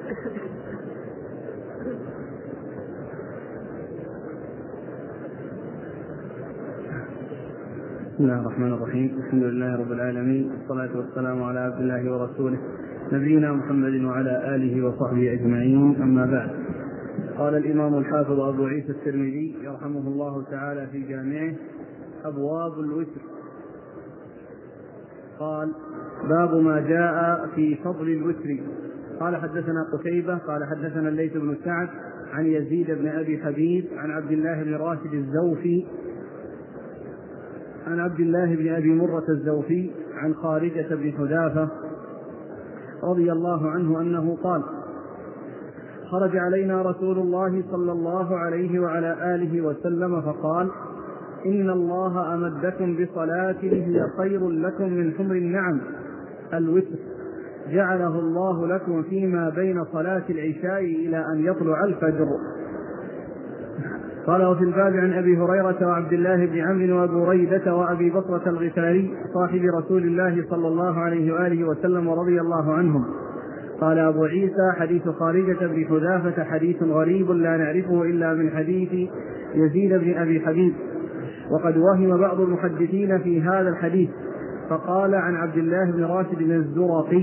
بسم الله الرحمن الرحيم. الحمد لله رب العالمين، والصلاة والسلام على عبد الله ورسوله نبينا محمد وعلى آله وصحبه أجمعين، أما بعد. قال الإمام الحافظ أبو عيسى الترمذي يرحمه الله تعالى في جامعه: أبواب الوتر. قال: باب ما جاء في فضل الوتر. قال: حدثنا قتيبة قال: حدثنا الليث بن سعد عن يزيد بن أبي حبيب عن عبد الله بن راشد الزوفي عن عبد الله بن أبي مرة الزوفي عن خارجة بن حذافة رضي الله عنه أنه قال: خرج علينا رسول الله صلى الله عليه وعلى آله وسلم فقال: إن الله أمدكم بصلاة هي خير لكم من حمر النعم، الوتر، جعله الله لكم فيما بين صلاة العشاء إلى أن يطلع الفجر. قال: وفي الباب عن أبي هريرة وعبد الله بن عمرو وأبو ريدة وأبي بصرة الغفاري صاحب رسول الله صلى الله عليه وآله وسلم ورضي الله عنهم. قال أبو عيسى: حديث خارجة بن حذافة حديث غريب لا نعرفه إلا من حديث يزيد بن أبي حبيب، وقد وهم بعض المحدثين في هذا الحديث فقال عن عبد الله بن راشد الزرقي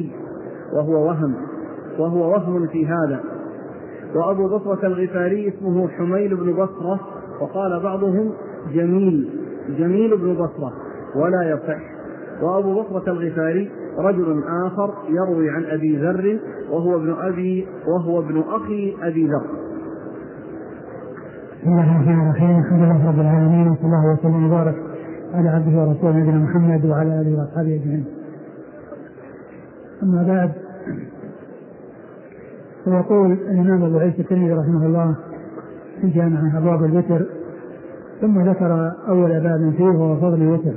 وهو وهم في هذا. وأبو بصرة الغفاري اسمه حميل بن بصرة، وقال بعضهم جميل بن بصرة ولا يصح. وأبو بصرة الغفاري رجل آخر يروي عن أبي ذر وهو ابن أخي أبي ذر. بسم الله الرحمن الرحيم. الحمد لله رب العالمين، وصلى الله وسلم وبارك على عبده ورسوله نبينا محمد وعلى آله وأصحابه أجمعين. أما بعد، فيقول الإمام أبو عيسى الترمذي رحمه الله في جامعه أبواب الوتر، ثم ذكر أول باب فيه وهو فضل الوتر.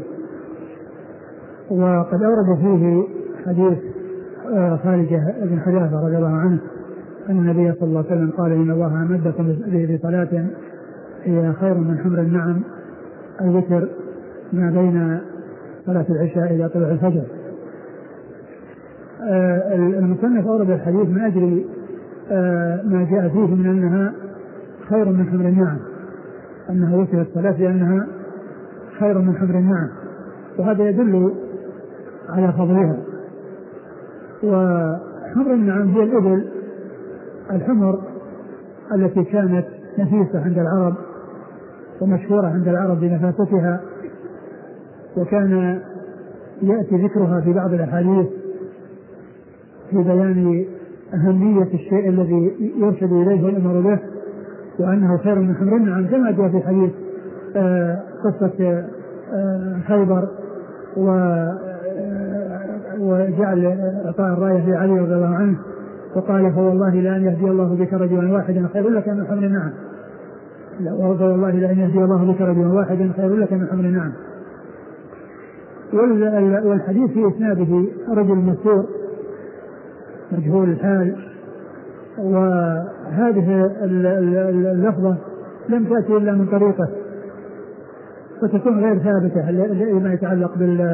وقد أورد فيه حديث خارجة بن حذافة رضي الله عنه أن النبي صلى الله عليه وسلم قال: إن الله أمدكم بصلاة هي خير من حمر النعم، الوتر، ما بين صلاة العشاء إلى طلوع الفجر. المصنف أورد الحديث من أجل ما جاء فيه من أنها خير من حمر النعم، أنها وتر الصلاة لأنها خير من حمر النعم، وهذا يدل على فضلها. وحمر النعم هي الإبل الحمر التي كانت نفيسة عند العرب ومشهورة عند العرب بنفاستها، وكان يأتي ذكرها في بعض الأحاديث في بيان أهمية الشيء الذي يرشد إليه والأمر به، وأنه خير من حمر النعم، كما جاء في حديث قصة خيبر وجعل إعطاء الراية لعلي رضي الله عنه، وقال: فوالله لأن يهدي الله بك رجلا واحدا خير لك من حمر النعم، والله لأن يهدي الله بك رجلا واحدا خير لك من حمر النعم. والحديث في إسناده رجل مستور مجهول الحال، وهذه اللفظة لم تأتي إلا من طريقه، فتكون غير ثابتة لما يتعلق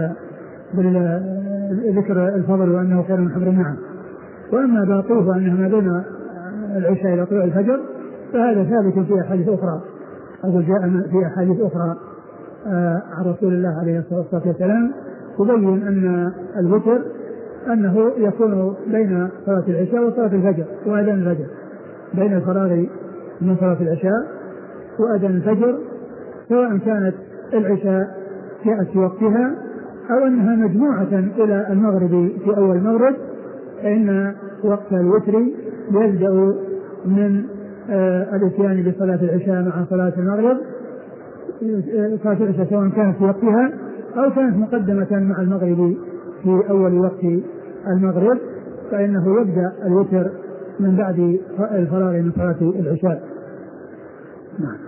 بالذكر الفضل وأنه خير من حمر النعم. وأما باطوفة أنه ما بين العشاء إلى طلوع الفجر فهذا ثابت في أحاديث أخرى، أو جاء في أحاديث أخرى عن رسول الله عليه الصلاة والسلام تبين أن الوتر أنه يكون بين صلاة العشاء وصلاة الفجر وأذان الفجر، بين الفراغ من صلاة العشاء وأذان الفجر، سواء كانت العشاء جاءت في وقتها أو أنها مجموعة إلى المغرب في أول المغرب، فإن وقت الوتر يبدأ من الاتيان بصلاة العشاء مع صلاة المغرب، صلاة العشاء سواء كانت في وقتها أو كانت مقدمة مع المغرب في أول وقت المغرب، فإنه يبدأ الوتر من بعد الفراغ من صلاة العشاء. نعم.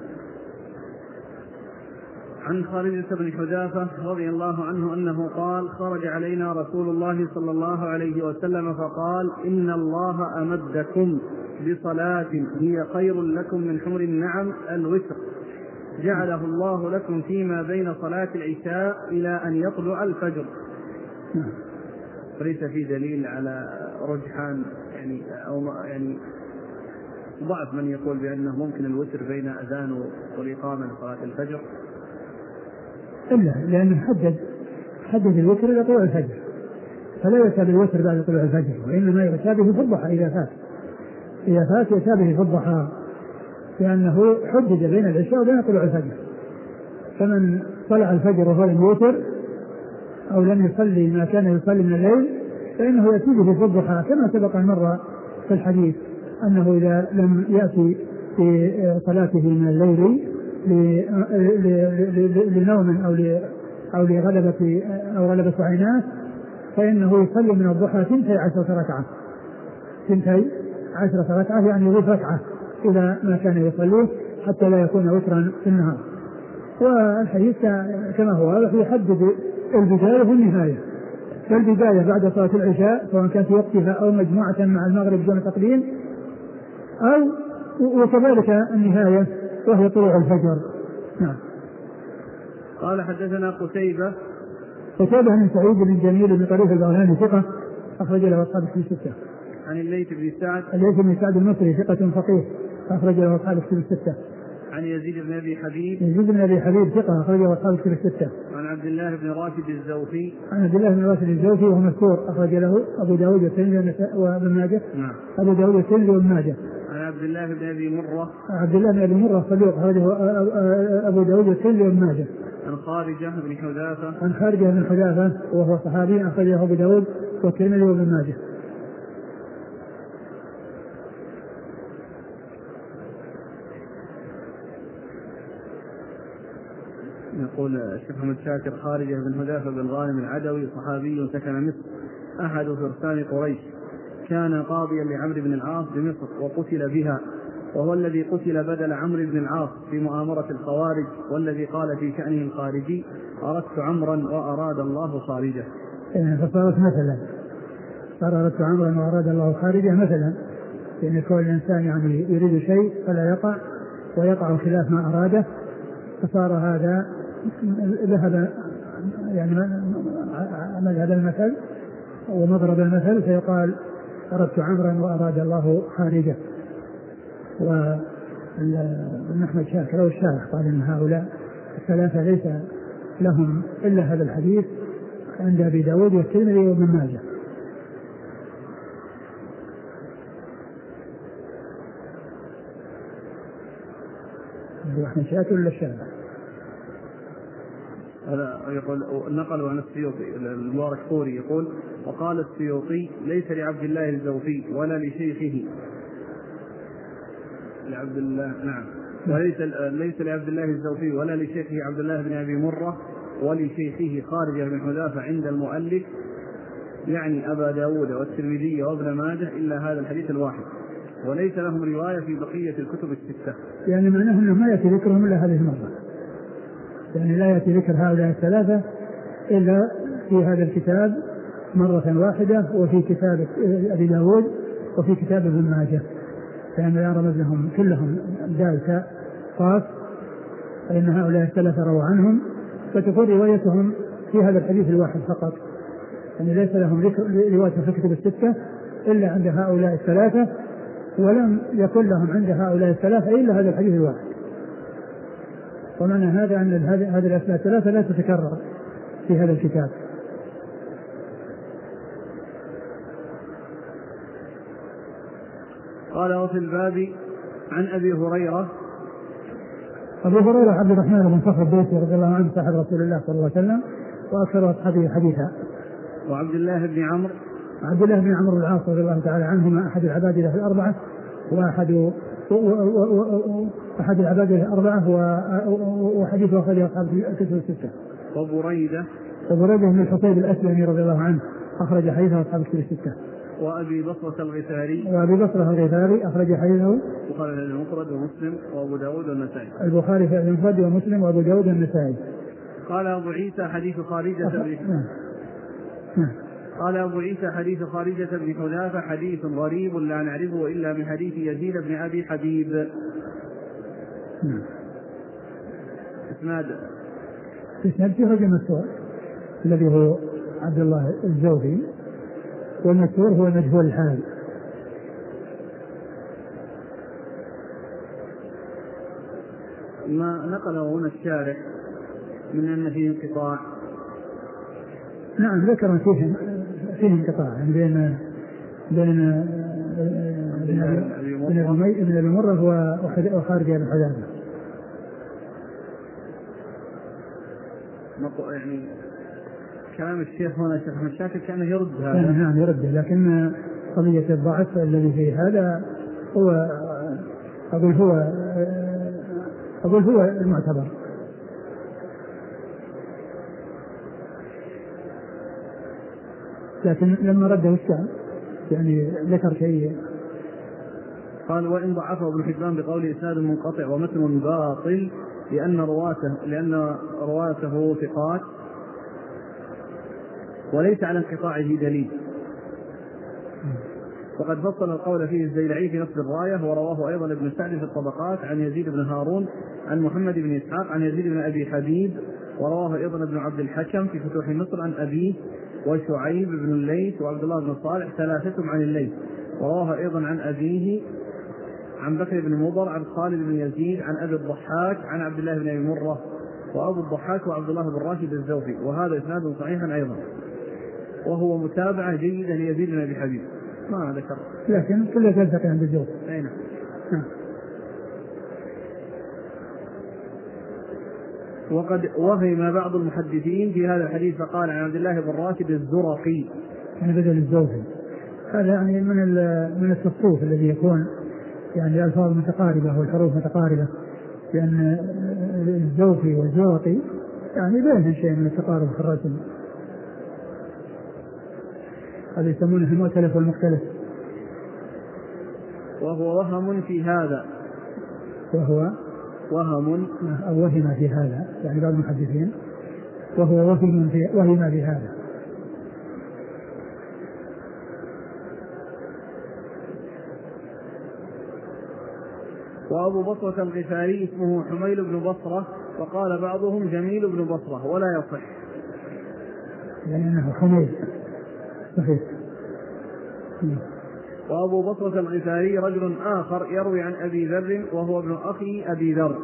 عن خارجة بن حذافة رضي الله عنه أنه قال: خرج علينا رسول الله صلى الله عليه وسلم فقال: إن الله أمدكم بصلاة هي خير لكم من حمر النعم، الوتر، جعله الله لكم فيما بين صلاة العشاء إلى أن يطلع الفجر. وليس في دليل على رجحان يعني أو يعني ضعف من يقول بأنه ممكن الوتر بين أذان والإقامة لصلاة الفجر؟ إلا لأنه حدد الوتر إلى طلوع الفجر، فلا يتابع الوتر بعد طلوع الفجر، وإنما يتابعه في الضحى إذا فات يتابعه في الضحى، لأنه حدد بين العشاء وبين طلوع الفجر. فمن طلع الفجر وهو لم يوتر أو لم يصلي ما كان يصلي من الليل فإنه يأتيه في الضحى، كما سبق مرة في الحديث أنه إذا لم يأتي في صلاته من الليل لنوم أو لغلبة أو غلبة عيناه فإنه يصلي من الضحى 12 ركعة، يعني يضيف ركعة إلى ما كان يصليه حتى لا يكون وترا في النهار. والحديث كما هو واضح يحدد البداية والنهاية، فالبداية بعد صلاة العشاء سواء كانت في وقتها أو مجموعة مع المغرب دون تقديم، أو وكذلك النهاية وهي طلوع الفجر. نعم. قال حدثنا قتيبة بن سعيد بن جميل بن طريف البغلاني ثقة أخرج له أصحاب الكتب الستة. عن الليث بن سعد المصري ثقة فقيه أخرج له أصحاب الكتب الستة. عن يزيد بن أبي حبيب ثقة أخرج له أصحاب الكتب الستة. عن عبد الله بن راشد الزوفي وهو مشهور أخرج له أبو داود والترمذي وابن ماجه. نعم. أبو داود والترمذي وابن ماجه. عن عبد الله بن أبي مرة صدوق أخرجه أبو داود والترمذي وابن ماجه. عن خارجة بن حذافة وهو صحابي أخرجه أبو داود والترمذي وابن ماجه. يقول الشيخ محمد شاكر: خارجة بن حذافة بن غانم العدوي صحابي سكن مصر أحد فرسان قريش، كان قاضيا لعمرو بن العاص بمصر وقتل بها، وهو الذي قتل بدل عمرو بن العاص في مؤامرة الخوارج، والذي قال في شأنه الخارجي: أردت عمرا وأراد الله خارجه. فصارت مثلا أردت عمرا وأراد الله خارجه مثلا، لأن كل إنسان يعني يريد شيء فلا يقع ويقع خلاف ما أراده، فصار هذا ذهب يعني مذهب المثل ومضرب المثل، فيقال أردت عمرا وأراد الله خارجه. وأحمد شاكر أو الشارح قال إن هؤلاء الثلاثة ليس لهم إلا هذا الحديث عند أبي داود والترمذي وابن ماجه. أحمد شاكر ولا الشارح؟ هذا يقول نقل عن السيوطي المبارك فوري يقول: وقال السيوطي: ليس لعبد الله الزوفي ولا لشيخه لعبد الله نعم ليس لعبد الله الزوفي ولا لشيخه عبد الله بن أبي مرة ولشيخه خارجة بن حذافة عند المؤلف، يعني أبا داود والترمذي وابن ماجه، إلا هذا الحديث الواحد، وليس لهم رواية في بقية الكتب الستة. يعني معناه أنه ما يأتي ذكرهم إلا هذه المرة، يعني لا يأتي ذكر هؤلاء الثلاثة إلا في هذا الكتاب مرة واحدة، وفي كتاب أبي داود وفي كتاب ابن ماجه، فإن لا رمز لهم كلهم دالة خاص، فإن هؤلاء الثلاثة رووا عنهم، فتكون روايتهم في هذا الحديث الواحد فقط، يعني ليس لهم رواية في الكتب الستة إلا عند هؤلاء الثلاثة، ولم يكن لهم عند هؤلاء الثلاثة إلا هذا الحديث الواحد. ومعنى هذا أن هذه الأسماء الثلاثة لا تتكرر في هذا الكتاب. قال: وفي الباب عن أبي هريرة عبد الرحمن بن صخر الدوسي رضي الله عنه صاحب رسول الله صلى الله عليه وسلم وأكثر أصحابه حديثا. وعبد الله بن عمرو العاص رضي الله تعالى عنهما أحد العبادلة الأربعة أحد العبادلة الأربعة وحديثه أخرجه أصحاب الكتب الستة. وبريدة بن الحصيب الأسلمي رضي الله عنه أخرج حديثه أصحاب الكتب الستة. وأبي بصرة الغفاري أخرج حديثه البخاري في المفرد ومسلم وأبو داود والنسائي. البخاري في المفرد ومسلم وأبو داود والنسائي. قال أبو عيسى: حديث خارجة بن حذافة حديث غريب لا نعرفه إلا من حديث يزيد بن أبي حبيب. إسناد في رجل مسؤول الذي هو عبد الله الزوفي والمستور هو مجهول الحال. ما نقله هنا الشارح من أن فيه انقطاع. نعم ذكر فيه انقطاع يعني بين ابن أبي مرة وخارج ابن حذافة. يعني كلام الشيخ هنا الشيخ أحمد شاكر كان يرد هذا. نعم يرده، لكن قضية الضعف الذي في هذا هو أقول هو المعتبر. لكن لما رده الشعب يعني ذكر شيء، قال وإن ضعفه ابن حبان بقول إسناد منقطع ومتن باطل لأن رواته ثقات وليس على انقطاعه دليل. وقد فصل القول فيه الزيلعي في نصب الراية، ورواه أيضا ابن سعد في الطبقات عن يزيد بن هارون عن محمد بن إسحاق عن يزيد بن أبي حبيب، ورواه أيضا ابن عبد الحكم في فتوح مصر عن أبيه وشعيب بن الليث وعبد الله بن صالح ثلاثتهم عن الليث، ورواه أيضا عن أبيه عن بكر بن مضر عن خالد بن يزيد عن أبي الضحاك عن عبد الله بن أبي مرة، وأبو الضحاك وعبد الله بن راشد الزوفي، وهذا إسناد صحيحا أيضا، وهو متابعة جيدة ليزيد بن أبي حبيب ما ذكر، لكن كله تلتقي عند الزوج. أين؟ وقد وهم بعض المحدثين في هذا الحديث فقال عن عبد الله بن راشد الزرقي يعني بدل الزوفي. هذا يعني من التصوف الذي يكون يعني الألفاظ متقاربة والحروف متقاربة، لأن الزوفي والزرقي يعني بينهم شيء من التقارب في الرسم، هذا يسمونه المؤتلف والمختلف. وهو وهم في هذا، وهو وهم أو وهم في هذا يعني بعض المحدثين وهو وهم في هذا. وأبو بصرة الغفاري اسمه حميل بن بصرة، وقال بعضهم جميل بن بصرة ولا يصح لأنه حميل صحيح. وأبو بصرة الغفاري رجل آخر يروي عن أبي ذر وهو ابن أخي أبي ذر.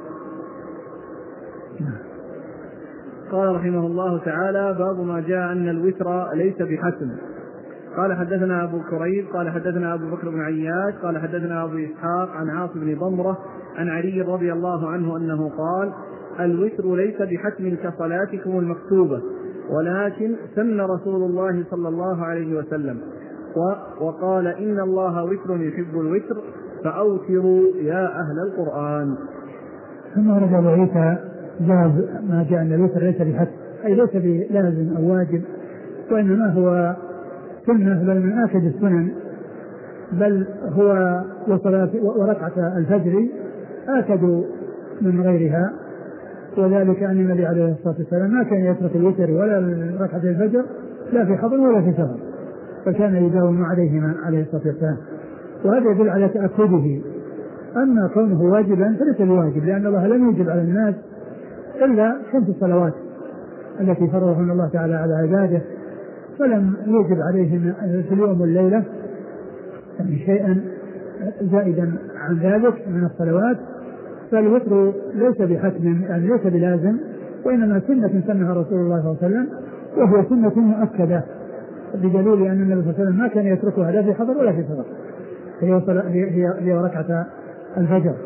قال رحمه الله تعالى باب ما جاء أن الوتر ليس بحتم. قال حدثنا أبو كريب قال حدثنا أبو بكر بن عياش قال حدثنا أبو إسحاق عن عاصم بن ضمرة عن علي رضي الله عنه أنه قال الوتر ليس بحتم كصلاتكم المكتوبة، ولكن سن رسول الله صلى الله عليه وسلم وقال إن الله وتر يحب الوتر فأوتروا يا أهل القرآن. ثم رجع عيسى جاب ما جاء أن الوتر ليس بحتم، أي ليس بلازم أو واجب، وإنما هو سنة بل من آكد السنن، بل هو وركعة الفجر آكد من غيرها، وذلك أن النبي عليه الصلاة والسلام ما كان يترك الوتر ولا ركعة الفجر لا في حضر ولا في سفر، فكان يداوم عليهما عليه الصلاة والسلام، وهذا يدل على تأكده. أما كونه واجبا فليس بواجب، لأن الله لم يوجب على الناس إلا 5 صلوات التي فرضهن الله تعالى على عباده، فلم يوجب عليهم في اليوم والليلة يعني شيئا زائدا عن ذلك من الصلوات. فالوتر ليس بحتم يعني ليس بلازم، وإنما سنة سنها رسول الله صلى الله عليه وسلم، وهو سنة مؤكدة بدليل أن النبي صلى الله عليه وسلم ما كان يتركها لا في حضر ولا في سفر، هي ركعة الفجر.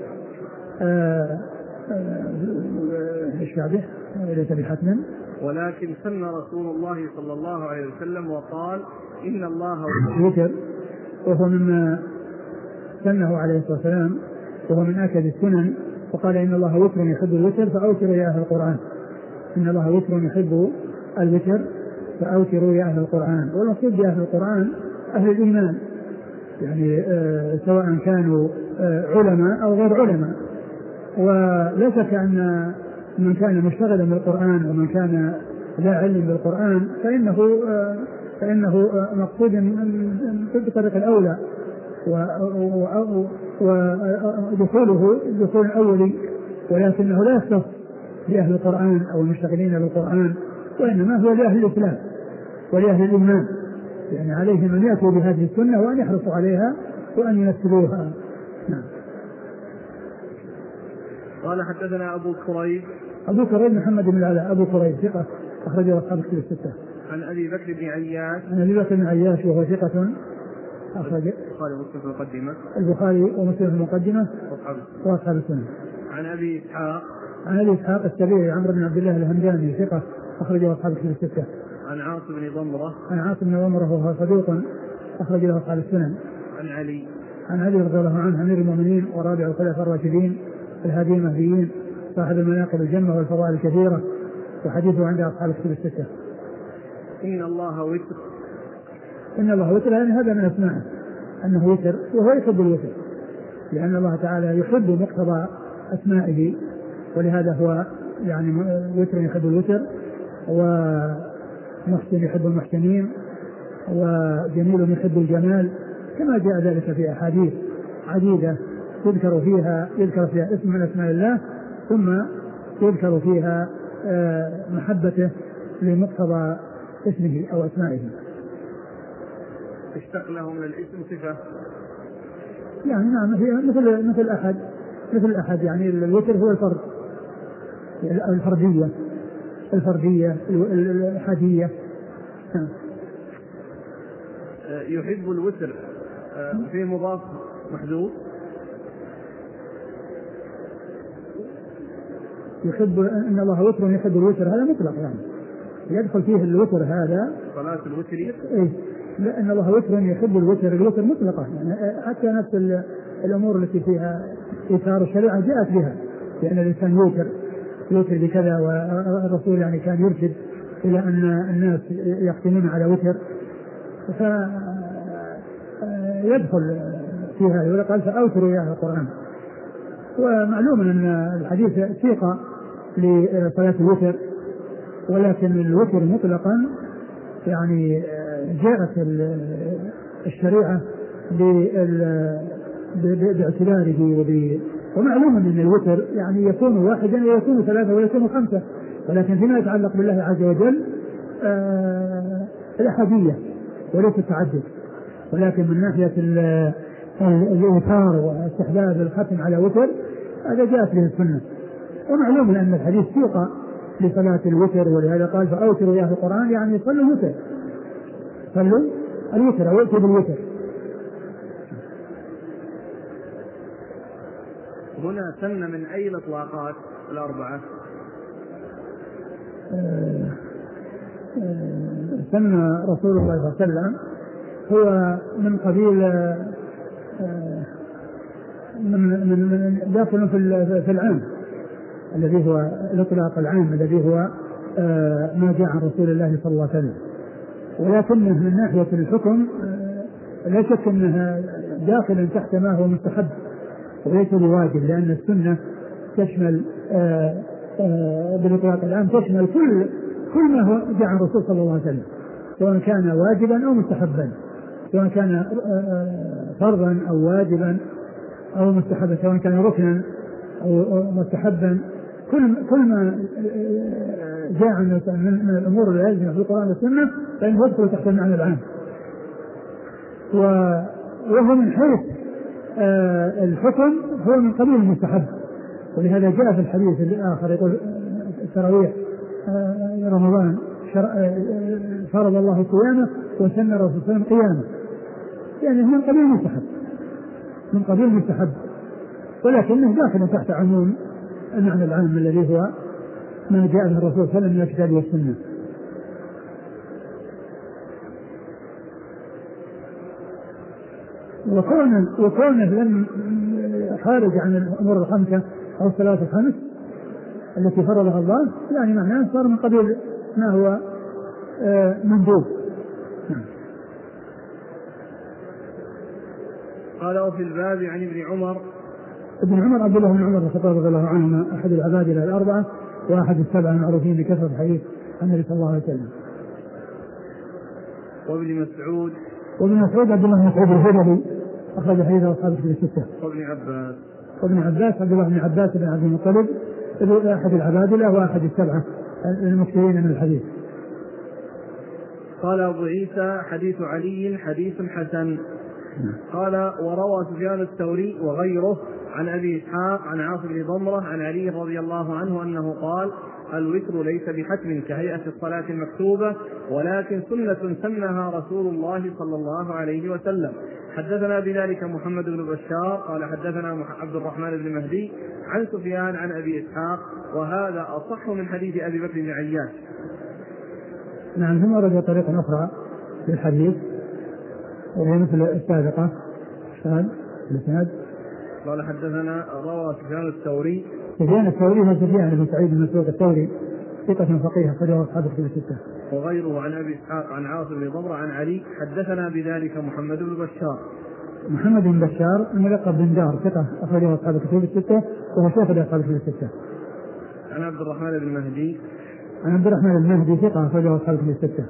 ايش بعده؟ ليس بحتم ولكن سن رسول الله صلى الله عليه وسلم وقال إن الله وتر، وهو مما سنه عليه الصلاة والسلام، وهو من آكد السنن، وقال إن الله وتر يحب الوتر فأوتروا يا أهل القرآن. إن الله وتر يحب الوتر فأوتروا يا أهل القرآن. والمقصود بأهل القرآن أهل الإيمان، يعني سواء كانوا علماء أو غير علماء، ولا شك أن من كان مشتغلا بالقرآن ومن كان لا علم بالقرآن فإنه مقصود بطريق الأولى، ودخوله دخول أولي، ولكنه لا يختص بأهل القرآن أو المشتغلين بالقرآن، وإنما هو لأهل الإسلام ولأهل الإيمان. يعني عليهم أن يأتوا بهذه السنة وأن يحرصوا عليها وأن ينفذوها. نعم. قال حدثنا أبو كريب محمد بن العلاء أبو كريب ثقة أخرجه أصحاب الكتب الستة. عن أبي بكر بن عياش وهو ثقة أخرج البخاري ومسلم في المقدمة وأصحاب السنة. عن أبي إسحاق السبيعي عمرو بن عبد الله الهمداني ثقة أخرجه أصحاب الكتب الستة. عن عاصم بن ضمرة وهو صدوق أخرج له أصحاب السنن. عن علي رضي الله عنه أمير المؤمنين ورابع الخلفاء الراشدين الهادي المهديين صاحب المناقب الجمة والفضائل الكثيرة وحديثه عند أصحاب الكتب الستة. إن الله وتر يعني هذا من أسمائه أنه وتر وهو يحب الوتر لأن الله تعالى يحب مقتضى أسمائه ولهذا هو يعني وتر يحب الوتر ومحسن يحب المحسنين وجميل يحب الجمال كما جاء ذلك في أحاديث عديدة يذكر فيها اسم من أسماء الله ثم يذكر فيها محبته لمقتضى اسمه أو أسمائه. اشتق له من الاسم صفة يعني نعم مثل أحد يعني الوتر هو الفردية الأحادية. يحب الوتر في مضاف محذوف يحب ان الله وتر يحب الوتر هذا مطلق يعني يدخل فيه الوتر هذا صلاة الوتر لا ان الله وتر يحب الوتر مطلقة يعني حتى نفس الامور التي فيها اثار الشريعة جاءت بها لان الانسان يوتر بكذا والرسول يعني كان يرشد الى ان الناس يختمون على وتر فيدخل فيها يقول فأوتروا يا القرآن. ومعلوم أن الحديث سيقة لصلاة الوتر ولكن الوتر مطلقا يعني جاءت الشريعة باعتباره ومعلوم أن الوتر يعني يكون واحدا ويكون ثلاثة ويكون خمسة ولكن فيما يتعلق بالله عز وجل الأحادية وليس التعدد ولكن من ناحية الإيثار واستحباب الختم على وتر هذا جاءت به السنة. ومعلوم أن الحديث سيق لصلاة الوتر ولهذا قال فأوتروا يا أهل القرآن يعني صلوا الوتر أو ائتوا بالوتر. هنا سن من أي الإطلاقات الأربعة؟ سن رسول الله صلى الله عليه وسلم هو من قبيل من داخل في العام الذي هو الإطلاق العام الذي هو ما جاء عن رسول الله صلى الله عليه وسلم ولكنه من ناحية الحكم لا شك أنها داخل تحت ما هو مستحب وليس بواجب لأن السنة تشمل بالإطلاق العام تشمل كل ما هو جاء عن الرسول صلى الله عليه وسلم سواء كان واجبا أو مستحبا سواء كان فرضا أو واجبا أو مستحبا سواء كان ركنا أو مستحبا كل ما جاء من الأمور اللازمة في القرآن والسنة فإنه يدخل تحت المعنى العام وهو من حيث الحكم هو من قبيل المستحب ولهذا جاء في الحديث الآخر يقول التراويح رمضان فرض الله صيامه وسن الرسول صلى الله عليه وسلم قيامه يعني من قبيل المستحب ولكنه داخل تحت عموم المعنى العام الذي هو ما جاء به الرسول صلى الله عليه وسلم من الكتاب والسنة. وكونه لم خارج عن الأمور الخمسة أو الصلاة الخمس التي فرضها الله يعني معناه صار من قبيل ما هو مندوب. قال وفي الباب عن ابن عمر عبد الله بن عمر الخطاب رضي الله عنهما أحد العباد الأربعة وأحد السبعة المعروفين بكثرة حديث عن النبي صلى الله عليه وسلم. وابن مسعود عبد الله بن مسعود الهذلي أخرج حديثه أصحاب الكتب الستة. وابن عباس عبد الله بن عباس بن عبد المطلب أحد العبادلة وأحد السبعة المكثرين من الحديث. قال أبو عيسى حديث علي حديث حسن. قال وروى سفيان الثوري وغيره عن أبي إسحاق عن عاصم بن ضمرة عن علي رضي الله عنه أنه قال الوتر ليس بحتم كهيئة الصلاة المكتوبة ولكن سنة سنها رسول الله صلى الله عليه وسلم. حدثنا بذلك محمد بن بشار قال حدثنا عبد الرحمن بن مهدي عن سفيان عن أبي إسحاق وهذا أصح من حديث أبي بكر بن عياش. نعم. ثم ورد طريقة أخرى في الحديث وهي مثل السابقة. قال حدثنا روى سفيان الثوري. سفيان الثوري هو سفيان بن سعيد بن مسروق الثوري ثقة فقيه أخرجه أصحاب الكتب الستة. وغيره عن أبي إسحاق عن عاصم بن ضمرة عن علي. حدثنا بذلك محمد بن بشار. محمد بن بشار الملقب بن دار ثقة أخرجه أصحاب الكتب الستة وهو شيخ أصحاب الكتب الستة. عن عبد الرحمن بن مهدي. عن عبد الرحمن بن مهدي ثقة أخرجه أصحاب الكتب الستة.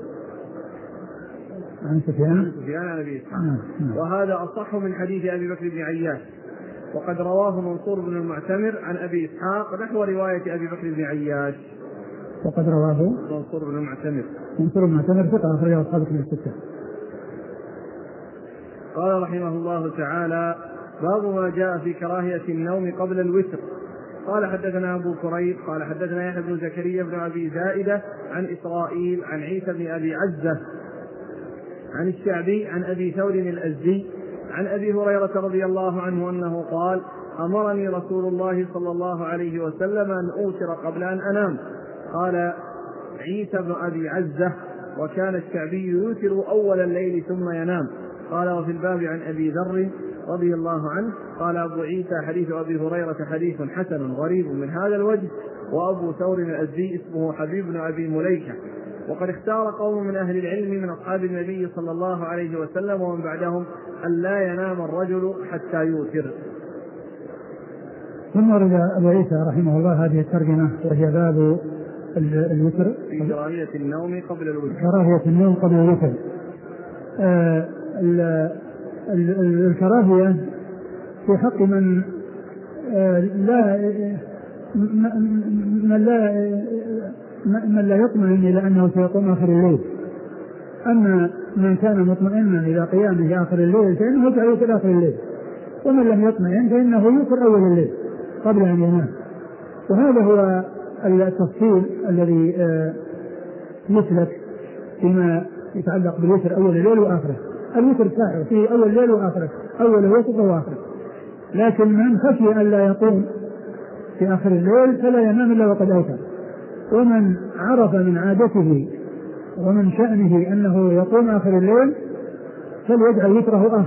عن سفيان عن أبي إسحاق. وهذا أصح من حديث أبي بكر بن عياش. وقد رواه منصور بن المعتمر عن أبي إسحاق نحو رواية أبي بكر بن عياش. وقد رواه منصور بن المعتمر. منصور بن المعتمر ثقة أخرجه أصحاب الكتب الستة. قال رحمه الله تعالى باب ما جاء في كراهية النوم قبل الوتر. قال حدثنا أبو كريب قال حدثنا يحيى بن زكريا بن أبي زائدة عن إسرائيل عن عيسى بن أبي عزة عن الشعبي عن أبي ثور الأزدي عن أبي هريرة رضي الله عنه أنه قال أمرني رسول الله صلى الله عليه وسلم أن أوتر قبل أن أنام. قال عيسى بن أبي عزة وكان الشعبي يوتر أول الليل ثم ينام. قال وفي الباب عن أبي ذر رضي الله عنه قال أبو عيسى حديث أبي هريرة حديث حسن غريب من هذا الوجه. وأبو ثور الأزدي اسمه حبيب بن أبي مليكة. وقد اختار قوم من أهل العلم من أصحاب النبي صلى الله عليه وسلم ومن بعدهم أن لا ينام الرجل حتى يوتر. ثم ورد أبو عيسى رحمه الله هذه الترجمة وهي باب الوتر في كراهية النوم قبل الوتر. كراهية النوم قبل الوتر. الكراهية في حق من لا يطمئن إلى أنه سيقوم آخر الليل. أما من كان مطمئنا إلى قيامه آخر الليل فإنه يجعل يوتر آخر الليل، ومن لم يطمئن فإنه يوتر أول الليل قبل أن ينام. وهذا هو التفصيل الذي يسلك فيما يتعلق بالوتر أول الليل وآخره. الوتر ساعة في أول الليل وآخره، أول وسط وآخره. لكن من خشي أن لا يقوم في آخر الليل فلا ينام إلا وقد أوتر. ومن عرف من عادته ومن شأنه أنه يقوم آخر الليل فليجعل وتره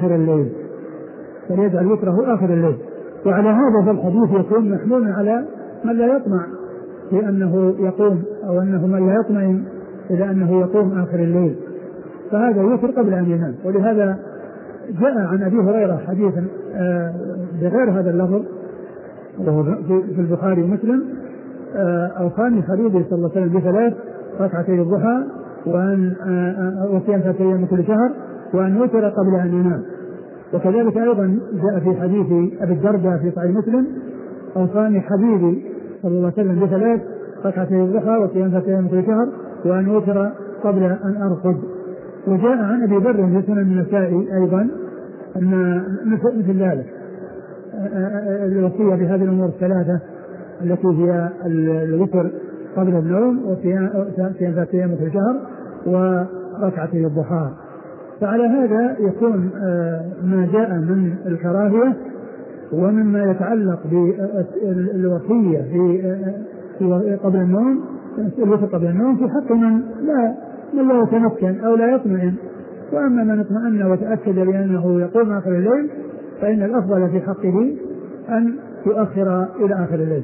آخر الليل. وعلى هذا فالحديث يكون محمولا على من لا يطمع في أنه يقوم، أو أنه من لا يطمئن إلى أنه يقوم آخر الليل، فهذا يوتر قبل أن ينام. ولهذا جاء عن أبي هريرة حديثا بغير هذا اللفظ وهو في البخاري ومسلم أوصاني حبيبي صلى الله عليه وسلم ب3 ركعتي الضحى وصيام 3 أيام كل شهر وأن يوتر قبل أن ينام. وكذلك أيضا جاء في حديث أبي الدرداء في صحيح مسلم أوصاني حبيبي صلى الله عليه وسلم ب3 ركعتي الضحى وصيام 3 أيام كل شهر وأن يوتر قبل أن أرقد. وجاء عن أبي ذر في سنن النسائي أيضا أن مثل ذلك الوصية بهذه الأمور الثلاثة التي هي الوتر قبل النوم وصيام 3 أيام كل شهر وركعتي الضحى. فعلى هذا يكون ما جاء من الكراهية ومما يتعلق بالوصية في قبل النوم، الوتر قبل النوم في حق من لا يتمكن أو لا يطمئن. وأما من اطمئن وتأكد بأنه يقوم آخر الليل فإن الأفضل في حقه أن يؤخر إلى آخر الليل.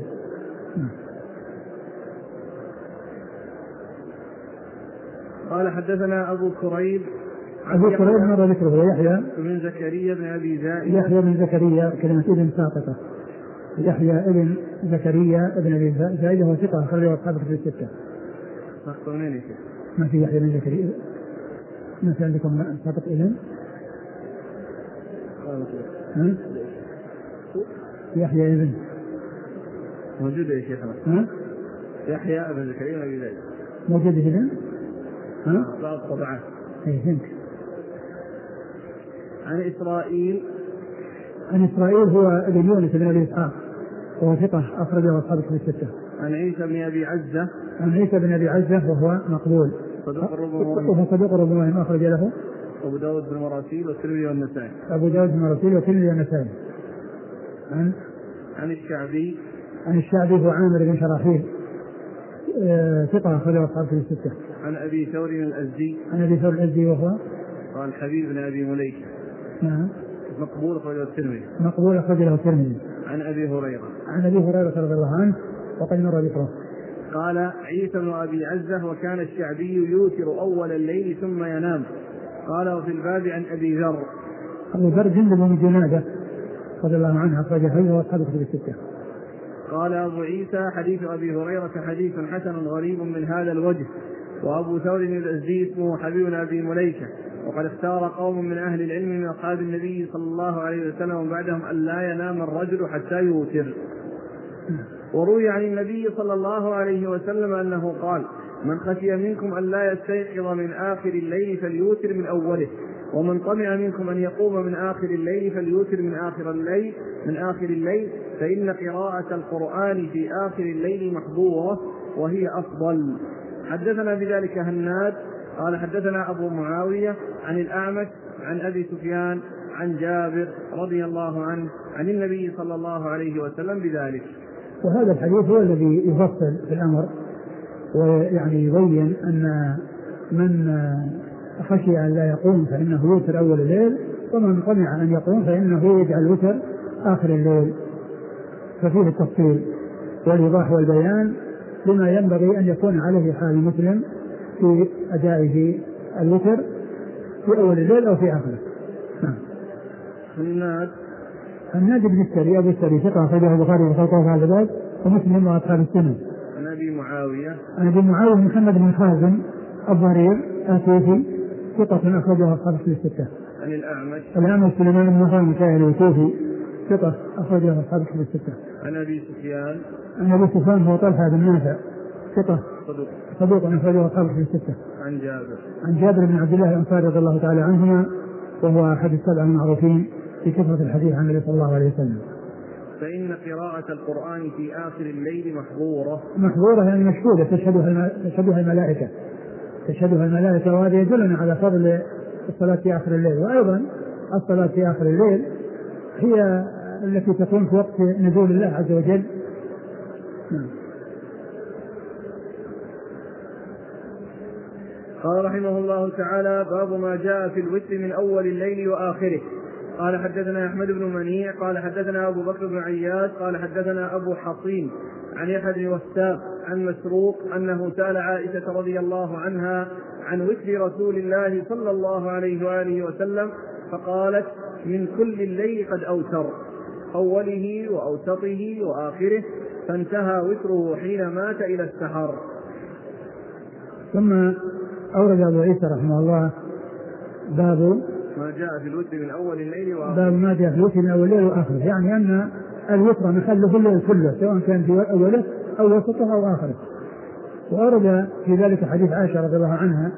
قال حدثنا أبو كريب مر ذكره يحيى بن زكريا بن أبي زائدة. يحيى بن زكريا كلمة ابن ساقطة. يحيى ابن زكريا ابن أبي زائدة هو ثقة أخرجه أصحاب الكتب الستة. ما في يحيى بن زكريا؟ ما في عندكم ساقط ابن؟ يحيى ابن موجود يا شيخنا. يحيى بن زكريا بن أبي زائدة موجود ابن؟ بعض طبعات. فهمت. عن إسرائيل. عن إسرائيل هو ابن يونس بن أبي إسحاق وهو ثقة أخرجه أصحاب الكتب الستة. عن عيسى بن أبي عزة. عن عيسى بن أبي عزة وهو مقبول صدوق ربما أخرج له أبو داود بن مراسيل والترمذي والنسائي. أبو داود بن مراسيل والترمذي والنسائي. عن الشعبي. عن الشعبي هو عامر بن شراحيل ثقة أخرجه أصحاب الكتب الستة. عن أبي ثور الأزدي. عن أبي ثور الأزدي وهو قال حبيب بن أبي مليكة. نعم. مقبول أخرجه الترمذي. مقبول أخرجه الترمذي. عن أبي هريرة. عن أبي هريرة رضي الله عنه وقد مر ذكره. قال عيسى بن أبي عزة وكان الشعبي يوتر أول الليل ثم ينام. قال وفي الباب عن أبي ذر. أبو ذر جندب بن جنادة رضي الله عنه أخرجه وأصحاب الكتب الستة. قال أبو عيسى حديث أبي هريرة حديث حسن غريب من هذا الوجه. وأبو ثور الأزدي اسمه حبيب بن أبي مليكة. وقد اختار قوم من أهل العلم من أصحاب النبي صلى الله عليه وسلم بعدهم أن لا ينام الرجل حتى يوتر. وروي عن النبي صلى الله عليه وسلم أنه قال من خشي منكم أن لا يستيقظ من آخر الليل فليوتر من أوله ومن طمع منكم أن يقوم من آخر الليل فليوتر من آخر الليل فإن قراءة القرآن في آخر الليل محظورة وهي أفضل. حدثنا بذلك هناد قال حدثنا أبو معاوية عن الأعمش عن أبي سفيان عن جابر رضي الله عنه عن النبي صلى الله عليه وسلم بذلك. وهذا الحديث هو الذي يفصل في الأمر ويعني يبين أن من خشي أن لا يقوم فإنه يوتر أول الليل ومن طمع أن يقوم فإنه يجعل الوتر آخر الليل. ففيه التفصيل والإيضاح والبيان لما ينبغي أن يكون عليه حال مسلم في أدائه الوتر في أول الليل أو في آخره. الناد بن السري أبو السري ثقة أخرجه البخاري وخلقه على الباب ومسلم وأصحاب السنن. عن أبي معاوية. عن أبي معاوية محمد بن خازم الضرير الكوفي ثقة أخرجه أصحاب الستة. عن الأعمش. الأعمش سليمان بن خازم الكاهلي الكوفي ثقة أخرجه أصحاب الستة. عن أبي سفيان. عن أبي سفيان هو طلحة بن نافع ثقة صدوق أخرجه أصحاب الستة. عن جابر. عن جابر بن عبد الله الأنصاري رضي الله تعالى عنهما وهو أحد السبعة المعروفين في كثرة الحديث عن النبي صلى الله عليه وسلم. فإن قراءة القرآن في آخر الليل محظورة يعني مشهودة تشهدها الملائكة وهذا يدلنا على فضل الصلاة في آخر الليل. وأيضا الصلاة في آخر الليل هي التي تكون في وقت نزول الله عز وجل. قال رحمه الله تعالى باب ما جاء في الوتر من أول الليل وآخره. قال حدثنا أحمد بن منيع قال حدثنا أبو بكر بن عياش قال حدثنا أبو حصين عن يحيى بن وثاق عن مسروق أنه سأل عائشة رضي الله عنها عن وتر رسول الله صلى الله عليه وآله وسلم فقالت من كل الليل قد أوتر أوله وأوسطه وآخره فانتهى وتره حين مات إلى السحر. ثم أورد أبو عيسى رحمه الله باب ما جاء في الوتر من أول الليل وآخره. باب ما جاء في الوتر من أول الليل وآخره يعني أن الوتر محله الليل كله سواء كان في أوله أو وسطه أو آخره. وأورد في ذلك حديث عائشة رضي الله عنها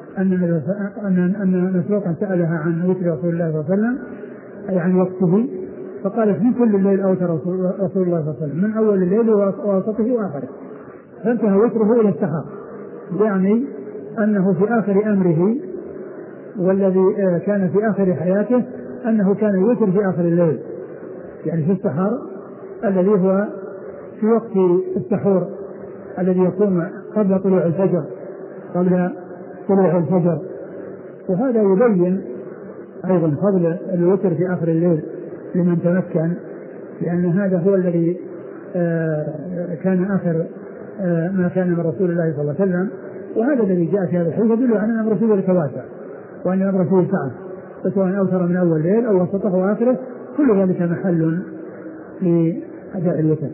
أن مسروقا سألها عن وتر رسول الله صلى الله عليه وسلم أي عن وقته فقالت من كل الليل أوتر رسول الله صلى الله عليه وسلم من أول الليل ووسطه وآخره فانتهى وتره إلى السحر يعني أنه في آخر أمره والذي كان في آخر حياته أنه كان يوتر في آخر الليل يعني في السحر الذي هو في وقت السحور الذي يكون قبل طلوع الفجر وهذا يبين أيضا فضل الوتر في آخر الليل لمن تمكن لأن هذا هو الذي كان آخر ما كان من رسول الله صلى الله عليه وسلم وهذا الذي جاء في هذا الحديث يدل على أن أمر رسوله واسع وأن أمر رسوله سعة فسواء أوتر من أول الليل أو وسطه وآخره كل ذلك محل لأداء الوتر.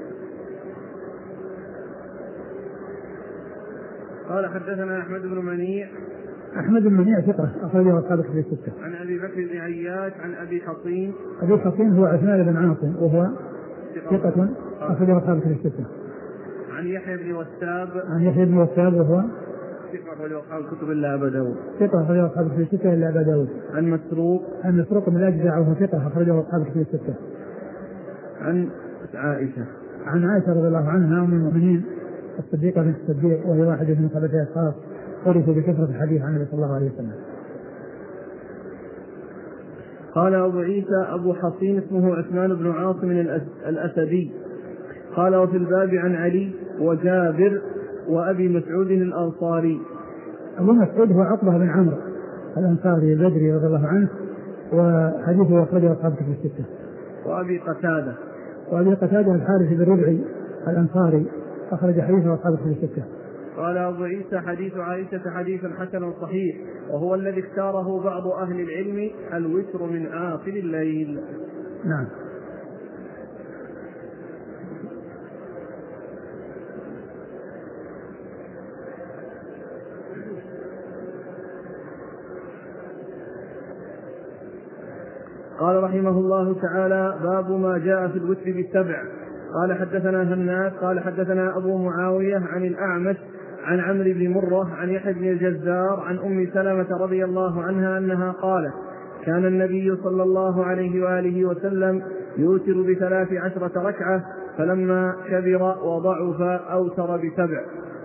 قال حدثنا أحمد بن منيع ثقة أخرجه أصحاب الكتب الستة. عن أبي بكر بن عياش عن أبي حصين هو عثمان بن عاصم وهو ثقة أخرجه أصحاب الكتب الستة. عن يحيى بن وثاب وهو ثقة أخرجه أصحاب الكتب إلا أبا داود. ثقة أخرجه أصحاب الكتب الستة إلا أبا داود. عن مسروق. عن مسروق من الأجزع وهو ثقة أخرجه أصحاب الكتب الستة. عن عائشة. عن عائشة رضي الله عنها أم المؤمنين الصديقة بنت الصديق وهي واحدة من صحابة الخاص عرفوا بكثرة الحديث عن النبي صلى الله عليه وسلم. قال أبو عيسى أبو حصين اسمه عثمان بن عاصم الأسدي. قال وفي الباب عن علي وجابر وأبي مسعود الأنصاري. أبو مسعود هو عقبة بن عمرو الأنصاري البدري رضي الله عنه وحديثه أخرجه أصحاب الكتب الستة. وأبي قتادة. وأبي قتادة الحارث بن ربعي الأنصاري أخرج حديثه أصحاب الكتب الستة. قال أبو عيسى حديث عائشة حديث حسن صحيح وهو الذي اختاره بعض أهل العلم الوتر من آخر الليل. نعم. قال رحمه الله تعالى باب ما جاء في الوتر بالسبع. قال حدثنا هناد قال حدثنا أبو معاوية عن الأعمش عن عمرو بن مرة عن يحيى بن الجزار عن أم سلمة رضي الله عنها أنها قالت كان النبي صلى الله عليه وآله وسلم يوتر ب13 ركعة فلما كبر وضعف أوتر ب7.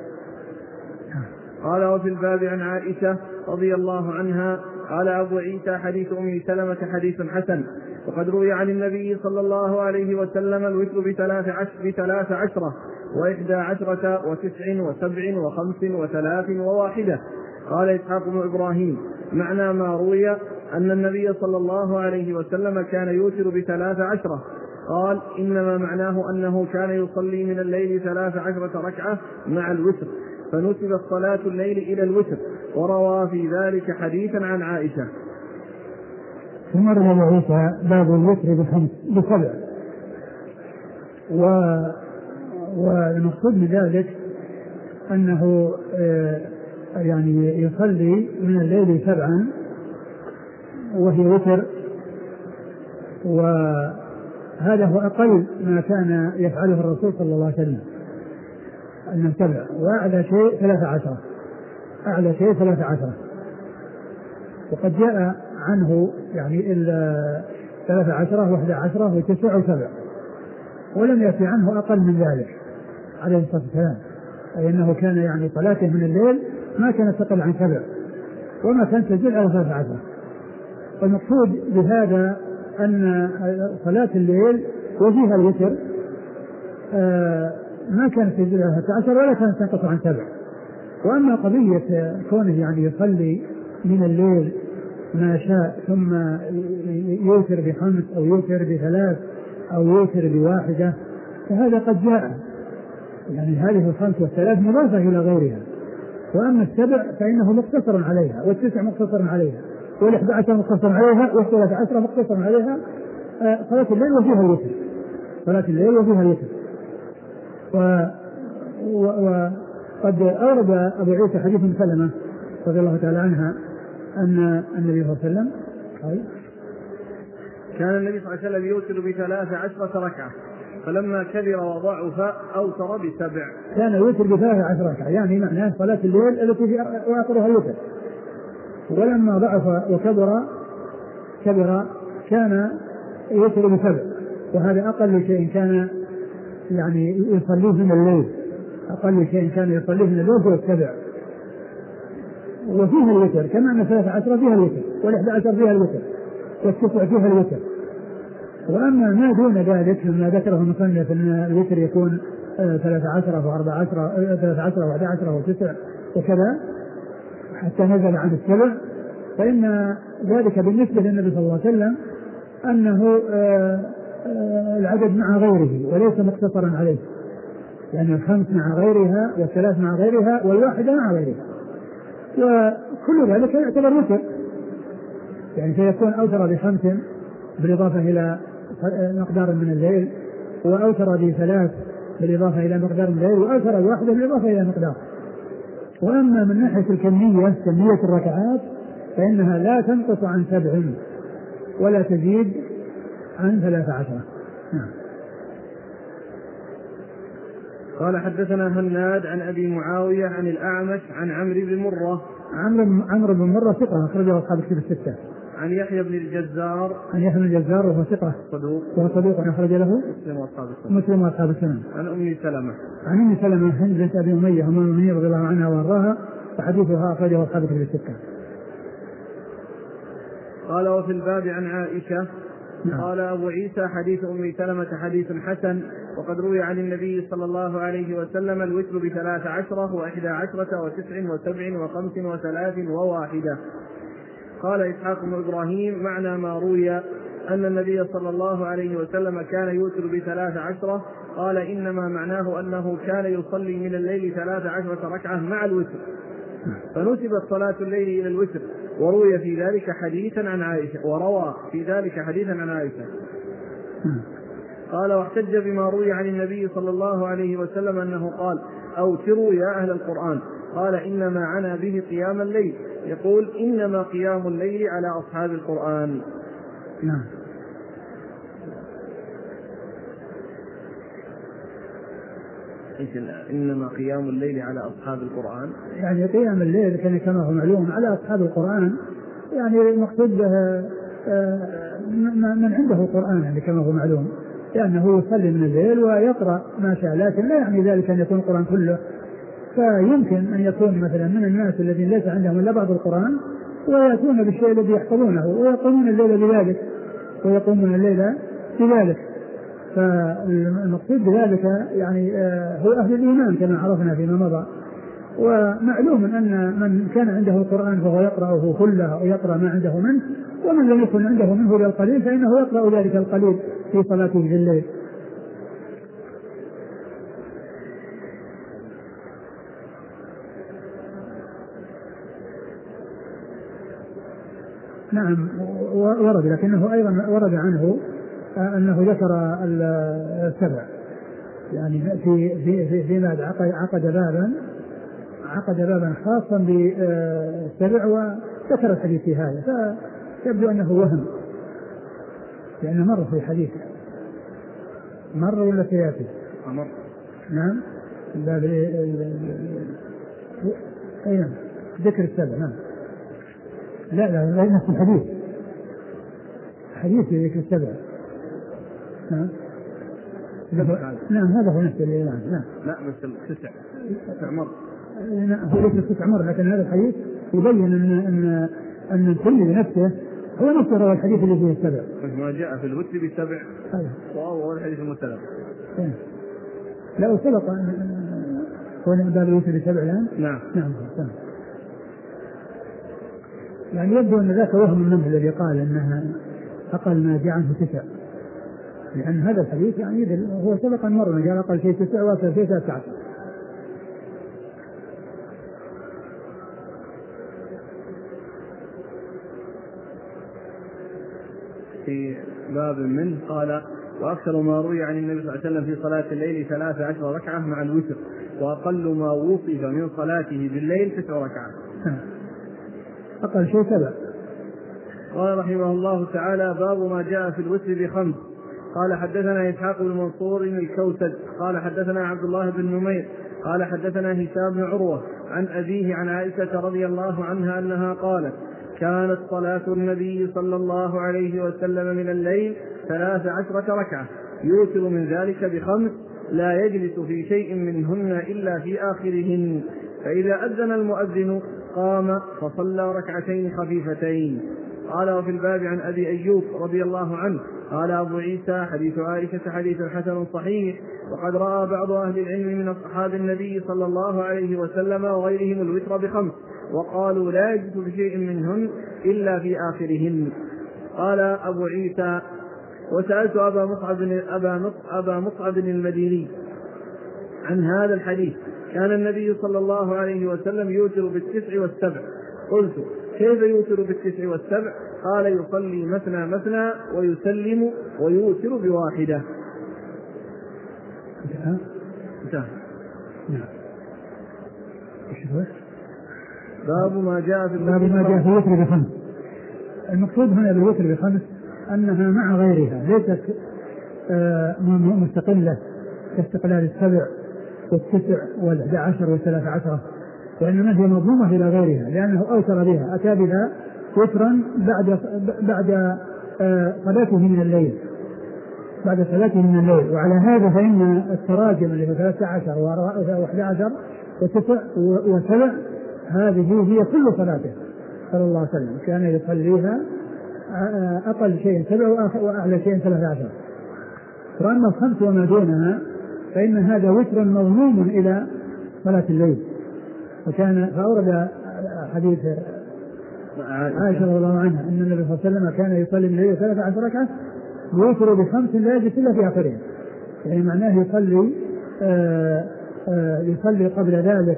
قال وفي الباب عن عائشة رضي الله عنها قال أبو عيسى حديث أم سلمة حديث حسن وقد روي عن النبي صلى الله عليه وسلم الوتر ب13 و11 و9 و7 و5 و3 و1. قال إسحاق بن إبراهيم معنى ما روي أن النبي صلى الله عليه وسلم كان يوتر ب13. قال إنما معناه أنه كان يصلي من الليل 13 ركعة مع الوتر فنسب الصلاة الليل إلى الوتر وروى في ذلك حديثا عن عائشة. ثم روى أبو عيسى باب الوتر ب7 والمقصود من ذلك أنه يعني يصلي من الليل 7 وهي وتر وهذا هو أقل ما كان يفعله الرسول صلى الله عليه وسلم أنه 7 وأعلى شيء 13 أعلى شيء 13 وقد جاء عنه يعني إلا 13 و11 و9 و7 ولم يأتي عنه أقل من ذلك عليه الصلاة والسلام أي أنه كان يعني صلاته من الليل ما كانت تقل عن 7 وما كانت تزيد على 13. والمقصود بهذا أن صلاة الليل وفيها الوتر ما كانت تزيد على 13 ولا كانت تنقص عن 7. وأما قضية كونه يعني يصلي من الليل ما شاء ثم يوتر ب5 أو يوتر ب3 أو يوتر ب1 فهذا قد جاء يعني هذه 5 و3 مضافة إلى غيرها. وأما 7 فإنه مقتصر عليها وال9 مقتصر عليها وال11 مقتصر عليها وال13 مقتصر عليها. صلاة الليل وفيها الوتر صلاة الليل وفيها الوتر. وقد أورد أبو عيسى حديث ام سلمة رضي الله تعالى عنها أن النبي صلى الله عليه وسلم كان النبي صلى الله عليه وسلم يوتر ب13 ركعة فلما كبر وضعف أوتر ب7. كان يوتر ب13 ركعة يعني معناه صلاة الليل التي في آخرها الوتر. ولما ضعف وكبر كان يوتر ب7 وهذا أقل شيء كان يعني يصليه من الليل. أقل شيء كان يصليه من الليل هو 7 وفيها الوتر كما أن 13 فيها الوتر وال11 فيها الوتر وال9 فيها الوتر. وأما ما دون ذلك مما ذكره المصنف أن الوتر يكون 13 و14 13 و11 و9 وكذا حتى نزل عن 7 فإن ذلك بالنسبة للنبي صلى الله عليه وسلم أنه العدد مع غيره وليس مقتصرا عليه يعني 5 مع غيرها و3 مع غيرها و1 مع غيرها وكل ذلك يعتبر وتر يعني سيكون أوتر ب5 بالإضافة إلى مقدار من الليل وأوتر ب3 بالإضافة إلى مقدار من الليل وأوتر ب1 بالإضافة إلى مقدار. وأما من ناحية كمية الركعات فإنها لا تنقص عن 7 ولا تزيد عن 13. قال حدثنا هناد عن أبي معاوية عن الأعمش عن عمرو بن مرة. عمرو بن مرة ثقة أخرجه أصحاب الكتب الستة. عن يحيى بن الجزار. عن يحيى بن الجزار وهو ثقة صدوق أخرج له مسلم وأصحاب السنن. عن أم سلمة. عن أم سلمة هند بنت أبي أمية أم المؤمنين رضي الله عنها وأرضاها وحديثها أخرجه أصحاب الكتب الستة. قال وفي الباب عن عائشة. قال أبو عيسى حديث أم سلمة حديث حسن، وقد روي عن النبي صلى الله عليه وسلم الوتر ب13 و11 و9 و7 و5 و3 و1. قال إسحاق بن إبراهيم معنى ما روي أن النبي صلى الله عليه وسلم كان يوتر ب13، قال إنما معناه أنه كان يصلي من الليل 13 ركعة مع الوتر، فنسبت صلاة الليل إلى الوتر، وروي في ذلك حديثا عن عائشة. قال واحتج بما روي عن النبي صلى الله عليه وسلم أنه قال أوتروا يا أهل القرآن، قال إنما عنا به قيام الليل، يقول إنما قيام الليل على أصحاب القرآن. نعم. إنما قيام الليل على أصحاب القرآن، يعني قيام الليل كان كما هو معلوم على أصحاب القرآن، يعني المقصود به من عنده القرآن يعني كما هو معلوم، لأنه يصلي من الليل ويقرأ ما شاء، لكن لا يعني ذلك أن يكون القرآن كله، فيمكن أن يكون مثلا من الناس الذين ليس عندهم إلا بعض القرآن ويأتون بالشيء الذي يحفظونه ويقومون الليل بذلك، فالمقصود بذلك يعني هو أهل الإيمان كما عرفنا فيما مضى. ومعلوم أن من كان عنده القرآن فهو يقرأه كله أو يقرأ ما عنده منه، ومن لم يكن عنده منه إلا القليل فإنه يقرأ ذلك القليل في صلاته في الليل. نعم ورد، لكنه أيضا ورد عنه أنه ذكر السبع، يعني فيما عقد بابا خاصا بالسبع وذكر الحديث في هذا، فيبدو أنه وهم، لأنه مر في حديث مر ولا سيأتي؟ نعم باب أين ذكر السبع. نعم لا نفس الحديث في ذكر السبع. نعم هذا هو نفس الإعلان. لا بس التسع مر، هو ذكر التسع مر، لكن هذا الحديث يبين أن الكل بنفسه هو نفسه هو الحديث اللي فيه السبع، ما جاء في الوتر بالسبع وهو الحديث المتلف. لا سبق هو باب الوتر بالسبع الآن. نعم. يعني يبدو أن ذاك وهم منه الذي قال أنها أقل ما جاء عنه 9، لأن هذا الحديث يعني هو سبق مرة قال أقل شيء 9 وأكثر شيء 13. في باب منه قال وأكثر ما روي عن النبي صلى الله عليه وسلم في صلاة الليل 13 ركعة مع الوتر، وأقل ما وصف من صلاته بالليل 9 ركعات. أقل شيء 7. قال رحمه الله تعالى باب ما جاء في الوتر ب5. قال حدثنا إسحاق بن منصور الكوسج قال حدثنا عبد الله بن نمير قال حدثنا هشام بن عروة عن أبيه عن عائشة رضي الله عنها أنها قالت كانت صلاة النبي صلى الله عليه وسلم من الليل 13 ركعة، يوتر من ذلك ب5 لا يجلس في شيء منهن إلا في آخرهن، فإذا أذن المؤذن قام فصلى ركعتين خفيفتين. قال وفي الباب عن أبي أيوب رضي الله عنه قال أبو عيسى حديث عائشة حديث حسن صحيح، وقد رأى بعض أهل العلم من أصحاب النبي صلى الله عليه وسلم وغيرهم الوتر ب5 وقالوا لا يجلس بشيء منهن إلا في آخرهن. قال أبو عيسى وسألت أبا مصعب المديني عن هذا الحديث، كان النبي صلى الله عليه وسلم يوتر ب9 و7، قلت كيف يوتر ب9 و7؟ قال يصلي مثنى ويسلم ويوتر ب1. باب ما جاء في الوتر ب5. المقصود هنا بالوتر ب5 أنها مع غيرها، ليست مستقلة كاستقلال السبع والتسع والأحد عشر والثلاث عشرة، وإنما هي مضمومة إلى غيرها لأنه أوتر بها، أتى بها وترا بعد صلاته من الليل، بعد صلاته من الليل. وعلى هذا فإن التراجم اللي هي 13 و11 و9 و7 هذه هي كل صلاته صلى الله عليه وسلم، كان يصليها أقل شيء 7 وأعلى شيء 13. وأما الخمس وما دونها فإن هذا وتر مضموم إلى صلاة الليل. وكان فأورد حديث عائشة رضي الله عنها أن النبي صلى الله عليه وسلم كان يصلي من الليل 13 ركعة ويوتر ب5 لا يجلس إلا في آخرها، يعني معناه يصلي قبل ذلك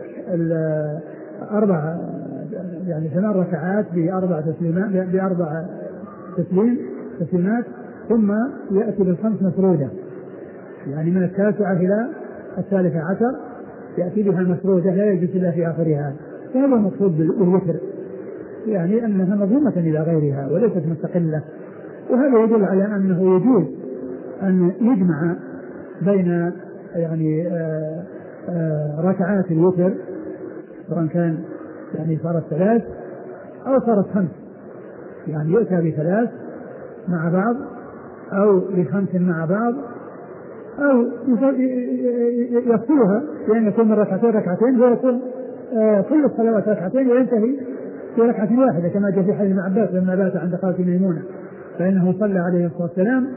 4 يعني 8 ركعات ب4 تسليمات ثم يأتي ب5 مفرودة، يعني من 9 إلى 13 يأتي بها مفرودة لا يجلس إلا في آخرها. فهذا المقصود بالوتر، يعني أنها مضمومة إلى غيرها وليست مستقلة. وهذا يدل على أنه يجوز أن يجمع بين يعني ركعات الوتر سواء كان يعني صارت 3 أو صارت 5، يعني يؤتى ب3 مع بعض أو ب5 مع بعض أو يفصلها، يعني يكون من ركعتين ويكون كل الصلوات ركعتين وينتهي في ركعة واحدة كما جاء في حديث ابن عباس لما بات عند خالته ميمونة فإنه صلى عليه الصلاة والسلام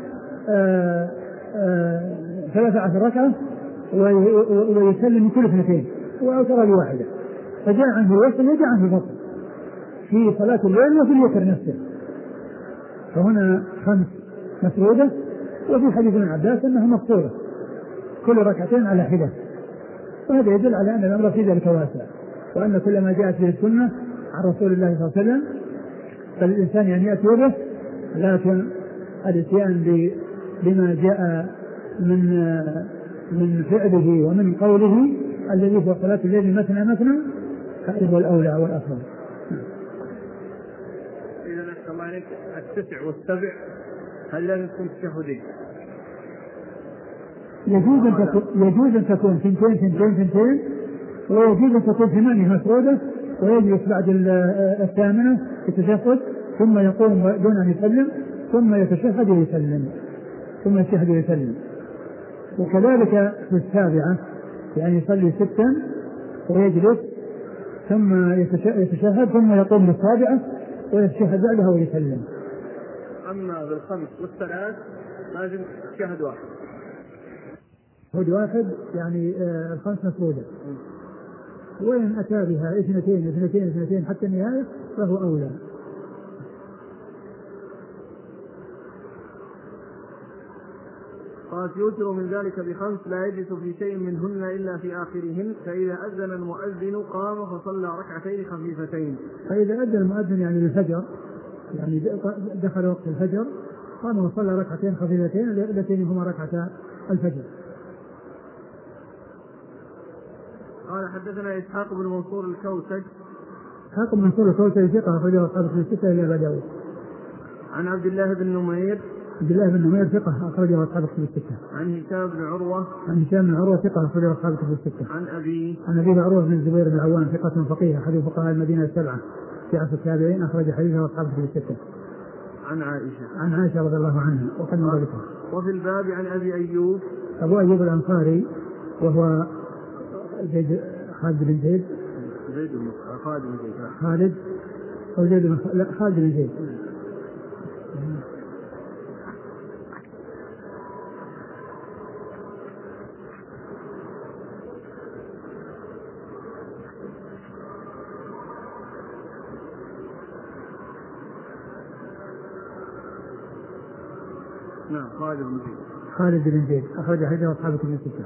13 ركعة ويسلم من كل 2 وأوتر بواحدة، فجاء عنه الوصل وجاء عنه الفصل في صلاة الليل وفي الوتر نفسه. فهنا 5 مفرودة، وفي حديث ابن عباس أنها مفصولة كل ركعتين على حدة. وهذا يدل على أن الأمر في ذلك واسع، وأن كل ما جاءت به السنة عن رسول الله صلى الله عليه وسلم فالإنسان يعني يأتي به، لكن الاتيان بما جاء من فعله ومن قوله الذي هو صلاة الليل مثنى هذا هو الأولى والأفضل. إذا نحن عليك 9 و7 هل لازم تكون تشهدين؟ يجوز أن تكون 2 ويجوز أن تكون 8 مفرودة، ويجلس بعد 8 يتشهد ثم يقوم دون أن يسلم ثم يتشهد ويسلم وكذلك في 7 يعني يصلي 6 ويجلس ثم يتشهد ثم يقوم ل7 ويتشهد بعدها ويسلم. أما بال5 وال3 لازم تشهد واحد يعني 5 مفرودة، وإن أتى بها 2 حتى النهاية فهو أولى. قال يوتر من ذلك ب5 لا يجلس في شيء منهن إلا في آخرهن، فإذا أذن المؤذن قام فصلى ركعتين خفيفتين. فإذا أذن المؤذن يعني للفجر، يعني دخل وقت الفجر قام وصلى ركعتين خفيفتين اللتين هما ركعتا الفجر. قال حدثنا إسحاق بن منصور الكوسج. إسحاق بن منصور الكوسج ثقة أخرجه أصحاب الكتب الستة إلا أبا داود. عن عبد الله بن نمير. عبد الله بن نمير ثقة أخرجه أصحاب الكتب الستة. عن هشام بن عروة. عن هشام بن عروة ثقة أخرجه أصحاب الكتب الستة. عن أبي عروة بن الزبير بن العوام ثقة فقيه أحد فقهاء المدينة السبعة في عصر التابعين أخرج حديثه أصحاب الكتب الستة. عن عائشة رضي الله عنها وقد مر بكم. وفي الباب عن أبي أيوب. أبو أيوب الأنصاري وهو خالد بن زيد خالد بن زيد أخرج حديثه أصحاب الكتب الستة.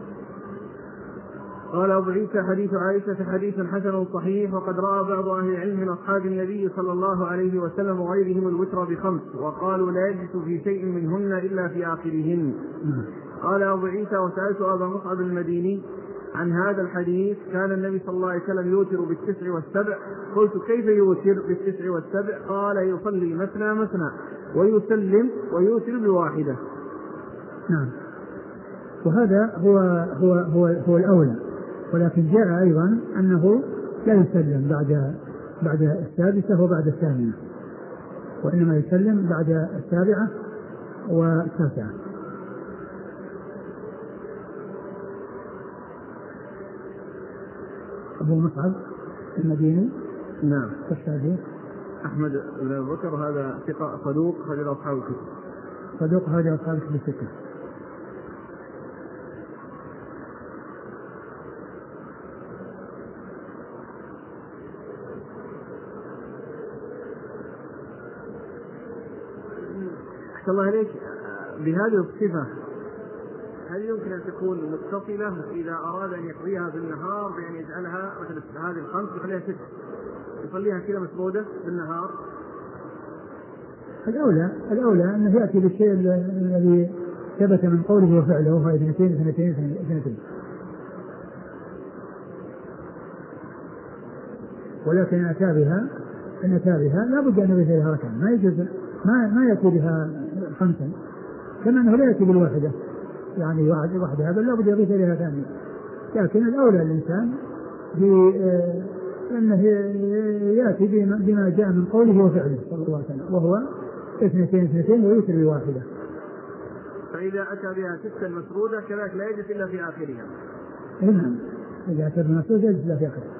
قال أبو عيسى حديث عائشة حديث حسن صحيح، وقد رأى بعض أهل العلم من أصحاب النبي صلى الله عليه وسلم وغيرهم الوتر ب5 وقالوا لا يجلس في شيء منهن إلا في آخرهن. قال أبو عيسى وسألت أبا مصعب المديني عن هذا الحديث كان النبي صلى الله عليه وسلم يوتر ب9 و7، قلت كيف يوتر ب9 و7؟ قال يصلي مثنى ويسلم ويوتر بواحدة. نعم. وهذا هو الأولى. ولكن جاء أيضا أنه لا يسلم بعد السادسة وبعد الثامنة، وإنما يسلم بعد السابعة والتاسعة. أبو مصعب المديني. نعم. الشافعي. أحمد بن أبي بكر هذا ثقة صدوق خرج أصحاب الكتب. صدوق خرج أصحاب الكتب الستة. أحسن الله عليك. بهذه الصفة هل يمكن أن تكون متصلة إذا أراد أن يقضيها بالنهار بأن يجعلها مثل هذه الخمس يخليها 6 يصليها كذا مسرودة بالنهار؟ الأولى أنه يأتي بالشيء الذي ثبت من قوله وفعله، وهو 2 ولكن إن أتى بها لا بد أن يأتي بها ركعة، ما يجوز ما يأتي بها 5، كما أنه لا يأتي بالواحدة يعني واحدة، هذا لا بد يضيف إليها ثانية. لكن الأولى الإنسان أنه يأتي بما جاء من قوله وفعله صلى الله عليه وسلم، وهو 2 ويوتر بواحدة. فإذا أتى بها 6 مسرودة كذلك لا يجلس إلا في آخرها. نعم، إذا أتى بمسرودة يجلس إلا في آخرها.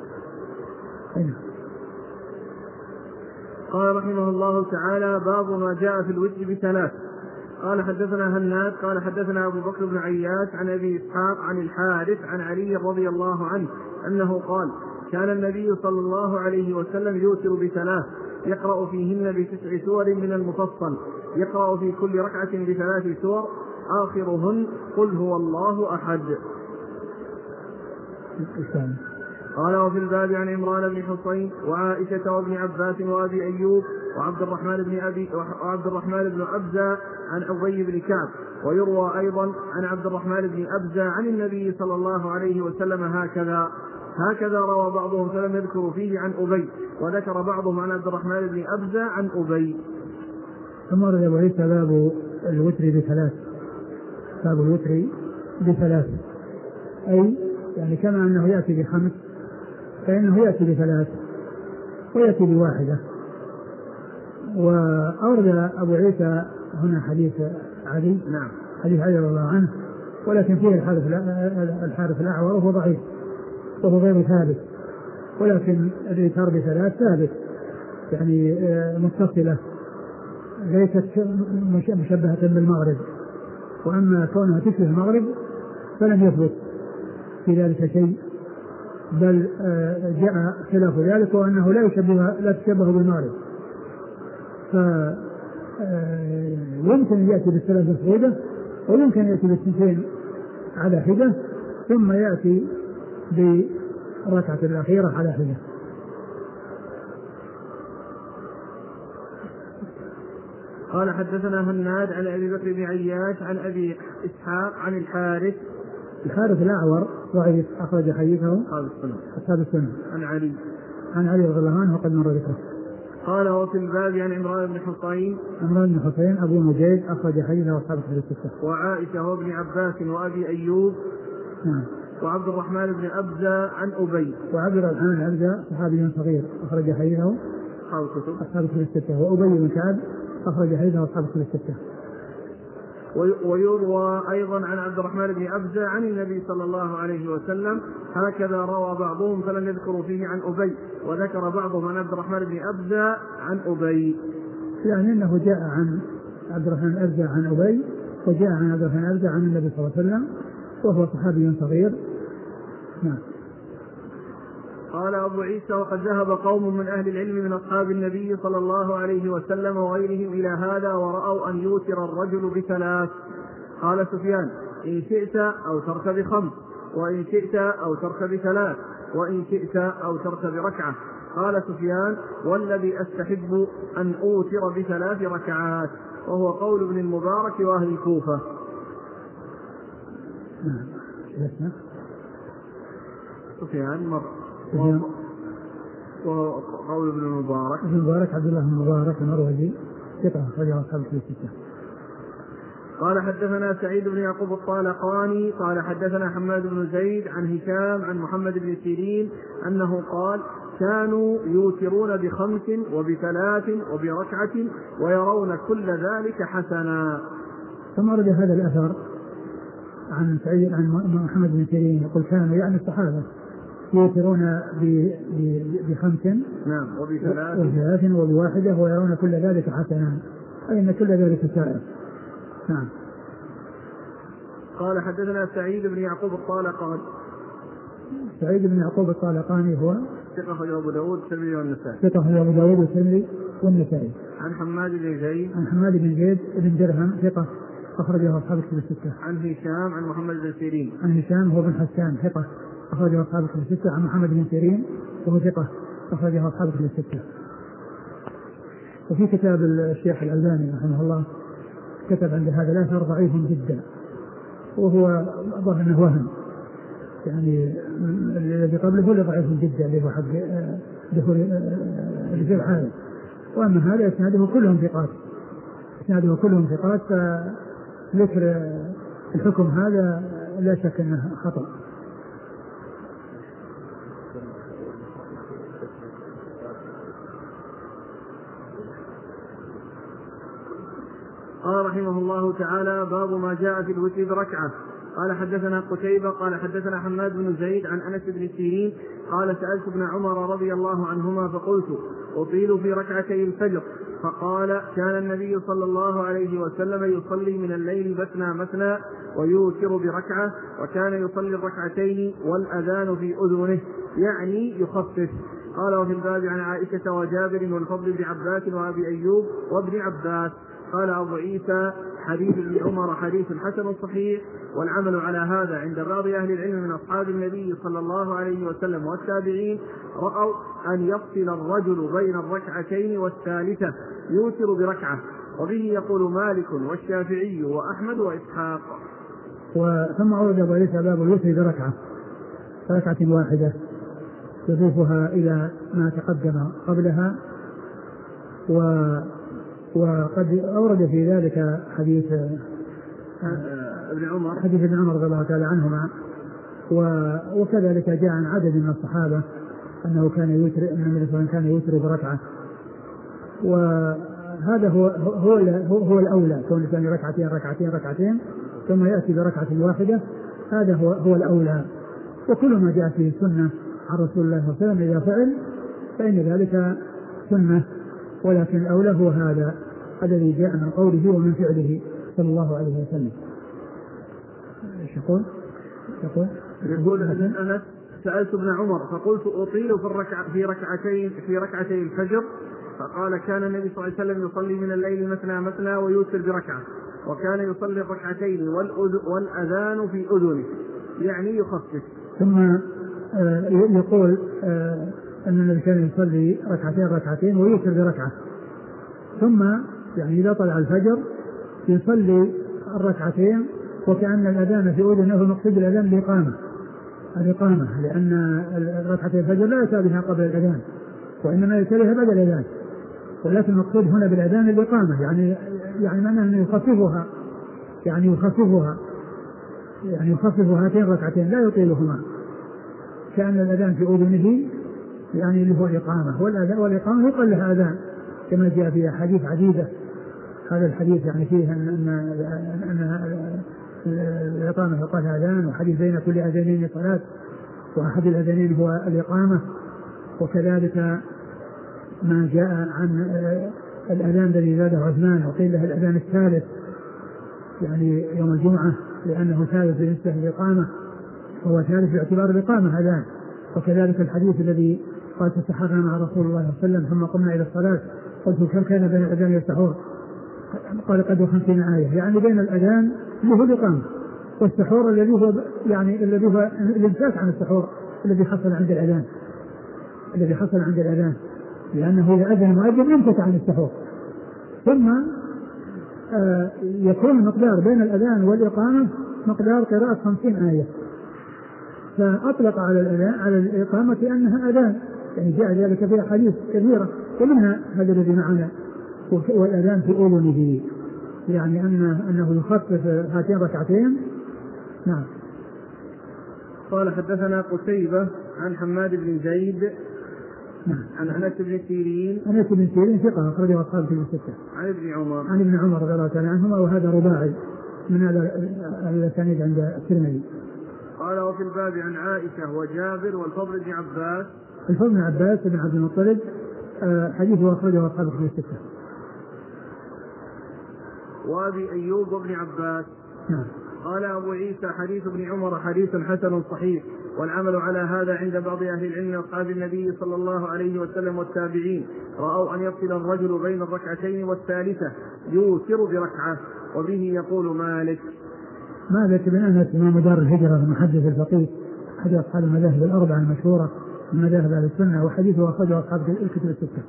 قال رحمه الله تعالى: باب ما جاء في الوتر ب3. قال حدثنا هناد قال حدثنا أبو بكر بن عياش عن أبي إسحاق عن الحارث عن علي رضي الله عنه أنه قال: كان النبي صلى الله عليه وسلم يوتر ب3 يقرأ فيهن ب9 سور من المفصل، يقرأ في كل ركعة ب3 سور آخرهن قل هو الله أحد. قال: وفي الباب عن عمران بن حصين وعائشة وابن عباس وأبي أيوب وعبد الرحمن بن أبزة عن أبي بن كعب. ويروى أيضا عن عبد الرحمن بن أبزة عن النبي صلى الله عليه وسلم هكذا روى بعضهم فلم يذكروا فيه عن أبي، وذكر بعضهم عن عبد الرحمن بن أبزة عن أبي. ثم رد أبو عيسى باب الوتر ب3. باب الوتر ب3 أي يعني كما أنه يأتي ب5 فإنه يأتي ب3 ويأتي ب1. وأورد أبو عيسى هنا حديث علي. نعم. حديث علي رضي الله عنه، ولكن فيه الحارث الأعور وهو ضعيف وهو غير ثابت، ولكن الإيتار ب3 ثابت يعني متصلة ليست مشبهة بالمغرب. وأما كونها تشبه المغرب فلم يثبت في ذلك شيء، بل جاء خلاف ذلك وأنه لا تشبه بالمغرب. فيمكن أن يأتي ب3 مسرودة ويمكن أن يأتي ب2 على حدة ثم يأتي بركعة الأخيرة على حدة. قال حدثنا هناد عن أبي بكر بن عياش عن أبي إسحاق عن الحارث الأعور ضعيف أخرج حديثه أصحاب السنة عن علي رضي الله عنه وقد مر ذكره. قال: وفي الباب عن عمران بن حصين أبو مجيد أخرج حديثه أصحاب الكتب الستة. وعائشة وابن عباس وأبي أيوب. نعم. وعبد الرحمن بن أبزة عن أبي. وعبد الرحمن بن أبزة صحابي صغير أخرج حديثه أصحاب الكتب الستة. وأبي بن كعب أخرج حديثه أصحاب الكتب الستة. ويروى أيضا عن عبد الرحمن بن أبزة عن النبي صلى الله عليه وسلم هكذا روى بعضهم فلم يذكروا فيه عن أبي، وذكر بعضهم عن عبد الرحمن بن أبزة عن أبي. يعني أنه جاء عن عبد الرحمن بن أبزة عن أبي، وجاء عن عبد الرحمن بن أبزة عن النبي صلى الله عليه وسلم وهو صحابي صغير. نعم. قال أبو عيسى: وقد ذهب قوم من أهل العلم من أصحاب النبي صلى الله عليه وسلم وغيرهم إلى هذا، ورأوا أن يوتر الرجل ب3. قال سفيان: إن شئت أو ترك ب5، وإن شئت أو ترك ب3، وإن شئت أو ترك بركعة. قال سفيان: والذي أستحب أن أوتر ب3 ركعات، وهو قول ابن المبارك وأهل الكوفة. سفيان وقول ابن المبارك عبد الله بن المبارك المروزي ثقة أخرجه أصحاب الكتب الستة. قال حدثنا سعيد بن يعقوب الطالقاني قال حدثنا حماد بن زيد عن هشام عن محمد بن سيرين أنه قال كانوا يوترون ب5 وب3 وبركعة ويرون كل ذلك حسنا. ثم ورد هذا الأثر عن سعيد عن محمد بن سيرين يقول كانوا يعني الصحابة يوترون ب5 نعم وب3 وب1 ويرون كل ذلك حسنا، أي أن كل ذلك سائر. نعم. قال حدثنا سعيد بن يعقوب الطالقاني. سعيد بن يعقوب الطالقاني هو ثقة أخرجه أبو داود والترمذي والنسائي. ثقة أخرجه أبو داود والترمذي والنسائي. عن حماد بن زيد. عن حماد بن زيد بن درهم ثقة أخرجه أصحاب الكتب الستة. عن هشام عن محمد بن سيرين. عن هشام هو بن حسان ثقة أخرجه أصحاب الكتب الستة. عن محمد بن سيرين وهو ثقة أخرجه أصحاب الكتب الستة. وفي كتاب الشيخ الألباني رحمه الله كتب عند هذا الأثر ضعيف جدا، وهو ظهر أنه وهم، يعني الذي قبله هو ضعيف جدا اللي هو حق دخول الرجال حاله، وأما هذا إسناده كلهم ثقات، فذكر الحكم هذا لا شك أنه خطأ. قال رحمه الله تعالى باب ما جاء في الوتر بركعة. قال حدثنا قتيبة قال حدثنا حماد بن زيد عن أنس بن سيرين قال سألت ابن عمر رضي الله عنهما فقلت أطيل في ركعتي الفجر، فقال كان النبي صلى الله عليه وسلم يصلي من الليل مثنى ويوتر بركعة، وكان يصلي الركعتين والأذان في أذنه يعني يخفف. قال وفي الباب عن عائشة وجابر والفضل بن عباس وأبي أيوب وابن عباس. قال أبو عيسى حديث ابن عمر حديث حسن صحيح، والعمل على هذا عند بعض أهل العلم من أصحاب النبي صلى الله عليه وسلم والتابعين رأوا أن يفصل الرجل بين الركعتين والثالثة يوتر بركعة، وبه يقول مالك والشافعي وأحمد وإسحاق. ثم عرض أبو عيسى باب الوتر بركعة واحدة يضيفها إلى ما تقدم قبلها، وقد أورد في ذلك حديث ابن عمر رضي الله تعالى عنهما، وكذلك جاء عن عدد من الصحابة أنه كان يوتر، أن النبي صلى الله عليه وسلم كان يوتر بركعة، وهذا هو الأولى، كون كان ركعتين ثم يأتي بركعة واحدة، هذا هو الأولى. وكل ما جاء فيه سنة عن رسول الله صلى الله عليه وسلم إذا فعل فإن ذلك سنة، ولكن الأولى هو هذا الذي جاء من قوله ومن فعله صلى الله عليه وسلم. ايش يقول أنس سألت ابن عمر فقلت أطيل في ركعتي الفجر، فقال كان النبي صلى الله عليه وسلم يصلي من الليل مثنى ويوتر بركعة، وكان يصلي الركعتين والأذان في أذنه يعني يخفف. ثم يقول أن النبي كان يصلي ركعتين ويوتر بركعة، ثم يعني إذا طلع الفجر يصلي الركعتين وكأن الأذان في أذنه، المقصود الأذان الإقامة، لأن ركعتي الفجر لا يأتي بها قبل الأذان وإنما يأتي بها بعد الأذان، ولكن المقصود هنا بالأذان الإقامة، يعني معناه أنه يخفف هاتين الركعتين لا يطيلهما، كأن الأذان في أذنه يعني اللي هو الإقامة، والإقامة يقال لها أذان كما جاء في أحاديث عديدة. هذا الحديث يعني فيه أن الإقامة يقال أذان، وحديث بين كل أذانين صلاة، وأحد الأذانين هو الإقامة، وكذلك ما جاء عن الأذان الذي زاده عثمان وقيل له الأذان الثالث يعني يوم الجمعة لأنه ثالث بالنسبة للإقامة، هو ثالث باعتبار الإقامة أذان. وكذلك الحديث الذي قال تسحرنا مع رسول الله صلى الله عليه وسلم ثم قمنا إلى الصلاة قلت كم كان بين الأذان والسحور؟ قال قد 50 آية، يعني بين الأذان اللي هو الإقامة والسحور الذي هو الإمساك عن السحور الذي حصل عند الأذان، لأنه إذا أذن مؤذن يمسك عن السحور. ثم يكون المقدار بين الأذان والإقامة مقدار قراءة 50 آية، فأطلق على الإقامة أنها أذان، يعني جاء ذلك في أحاديث كثيرة ومنها هذا الذي معنا والأذان في أذنه. يعني أنه يخفف هاتين الركعتين. نعم. قال حدثنا قتيبة عن حماد بن زيد عن أنس بن سيرين. أنس بن سيرين ثقة أخرجه أصحاب الكتب الستة. عن ابن عمر رضي الله تعالى عنهما، وهذا رباعي من الأسانيد عند الترمذي. قال وفي الباب عن عائشة وجابر والفضل بن عباس. الفضل بن عباس بن عبد المطلب حديثه أخرجه أصحاب الكتب الستة. وأبي أيوب وابن عباس. نعم. قال أبو عيسى حديث ابن عمر حديث حسن صحيح، والعمل على هذا عند بعض أهل العلم أصحاب النبي صلى الله عليه وسلم والتابعين، رأوا أن يفصل الرجل بين الركعتين والثالثة يوتر بركعة، وبه يقول مالك. مالك بن أنس إمام دار الهجرة المحدث الفقيه أحد أصحاب المذاهب الأربعة المشهورة من مذاهب أهل السنة، وحديثه أخرجه أصحاب الكتب الستة.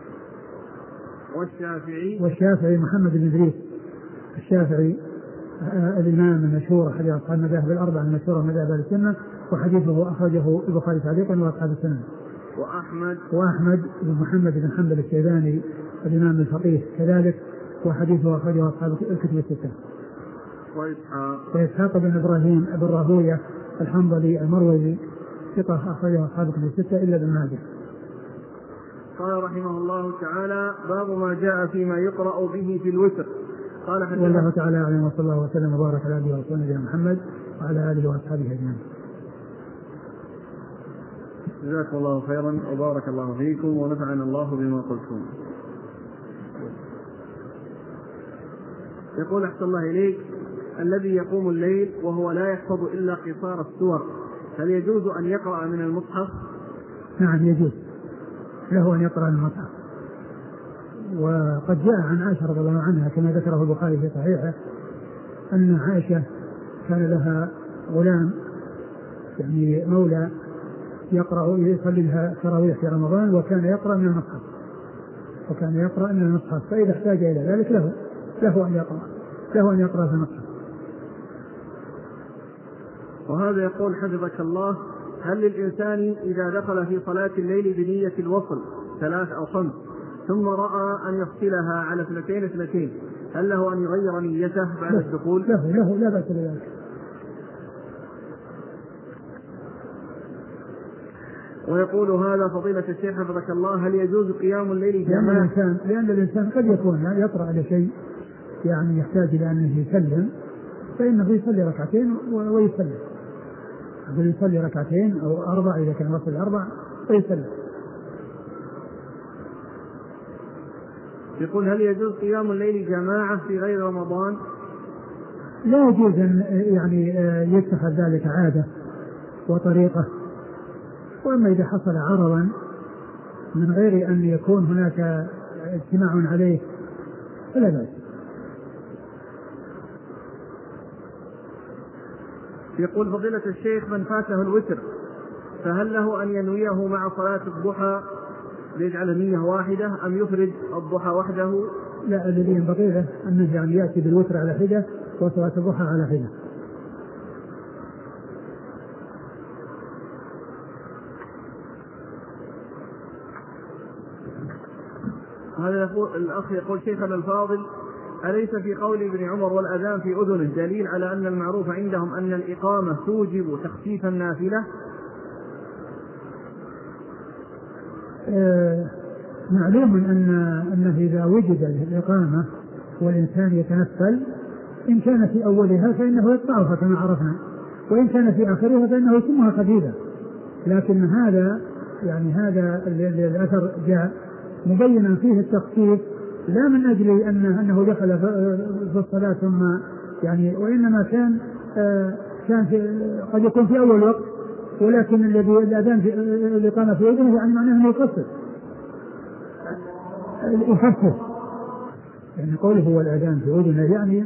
والشافعي محمد بن إدريس الشافعي الإمام المشهور أحد أصحاب المذاهب الأربعة المشهورة من مذاهب أهل السنة، وحديثه أخرجه البخاري تعليقا وأصحاب السنة. وأحمد بن محمد بن حنبل الشيباني الإمام الفقيه كذلك، وحديثه أخرجه أصحاب الكتب الستة. وإسحاق بن إبراهيم بن راهوية الحنظلي المروزي ثقة أخرجه أصحاب الكتب الستة إلا ابن ماجه. قال رحمه الله تعالى: باب ما جاء فيما يقرأ به في الوتر. قال والله تعالى أعلم، وصلى الله وسلم وبارك على عبده ورسوله نبينا محمد وعلى آله وأصحابه أجمعين. جزاكم الله خيرا وبارك الله فيكم ونفعنا الله بما قلتم. يقول أحسن الله إليك: الذي يقوم الليل وهو لا يحفظ إلا قصار السور، هل يجوز أن يقرأ من المصحف؟ نعم يجوز له أن يقرأ من المصحف. وقد جاء عن عائشة رضي الله عنها كما ذكره البخاري في صحيحه أن عائشة كان لها غلام يعني مولى يصلي لها تراويح في رمضان، وكان يقرأ من المصحف، فإذا احتاج إلى ذلك له أن يقرأ في المصحف. وهذا يقول حفظك الله: هل للإنسان إذا دخل في صلاة الليل بنية الوصل 3 أو 5 ثم رأى أن يفصلها على 2 هل له أن يغير نيته بعد الدخول؟ له لا بأس بذلك. ويقول هذا فضيلة الشيخ حفظك الله: هل يجوز قيام الليل جماعة؟ لأن الإنسان قد يكون يطرأ على شيء يعني يحتاج إلى أنه يسلم، فإنه يصلي ركعتين ويسلم. يصلي ركعتين أو 4 إذا كان وصل 4 ويسلم. يقول: هل يجوز قيام الليل جماعة في غير رمضان؟ لا يجوز أن يعني يتخذ ذلك عادة وطريقة. وأما إذا حصل عرضا من غير أن يكون هناك اجتماع عليه فلا بأس. يقول فضيلة الشيخ: من فاته الوتر فهل له أن ينويه مع صلاة الضحى ليجعل نية واحدة أم يفرد الضحى وحده؟ لا، الذي ينبغي له أنه يعني يأتي بالوتر على حدة وصلاة الضحى على حدة. هذا الأخ يقول: شيخنا الفاضل، أليس في قول ابن عمر والأذان في أذنه دليل على أن المعروف عندهم أن الإقامة توجب تخفيف النافلة؟ معلوم أنه إذا وجد الإقامة والإنسان يتنفل، إن كان في أولها فإنه يقطعها كما عرفنا، وإن كان في آخرها فإنه يتمها خفيفا. لكن هذا الأثر جاء مبينا فيه التخفيف، لا من أجل أنه دخل في الصلاة ثم يعني، وإنما كان قد يكون في أول وقت، ولكن الذي الأذان في الإقامة في أذنه يعني معناه أنه يخفف يعني قوله هو الأذان في أذنه يعني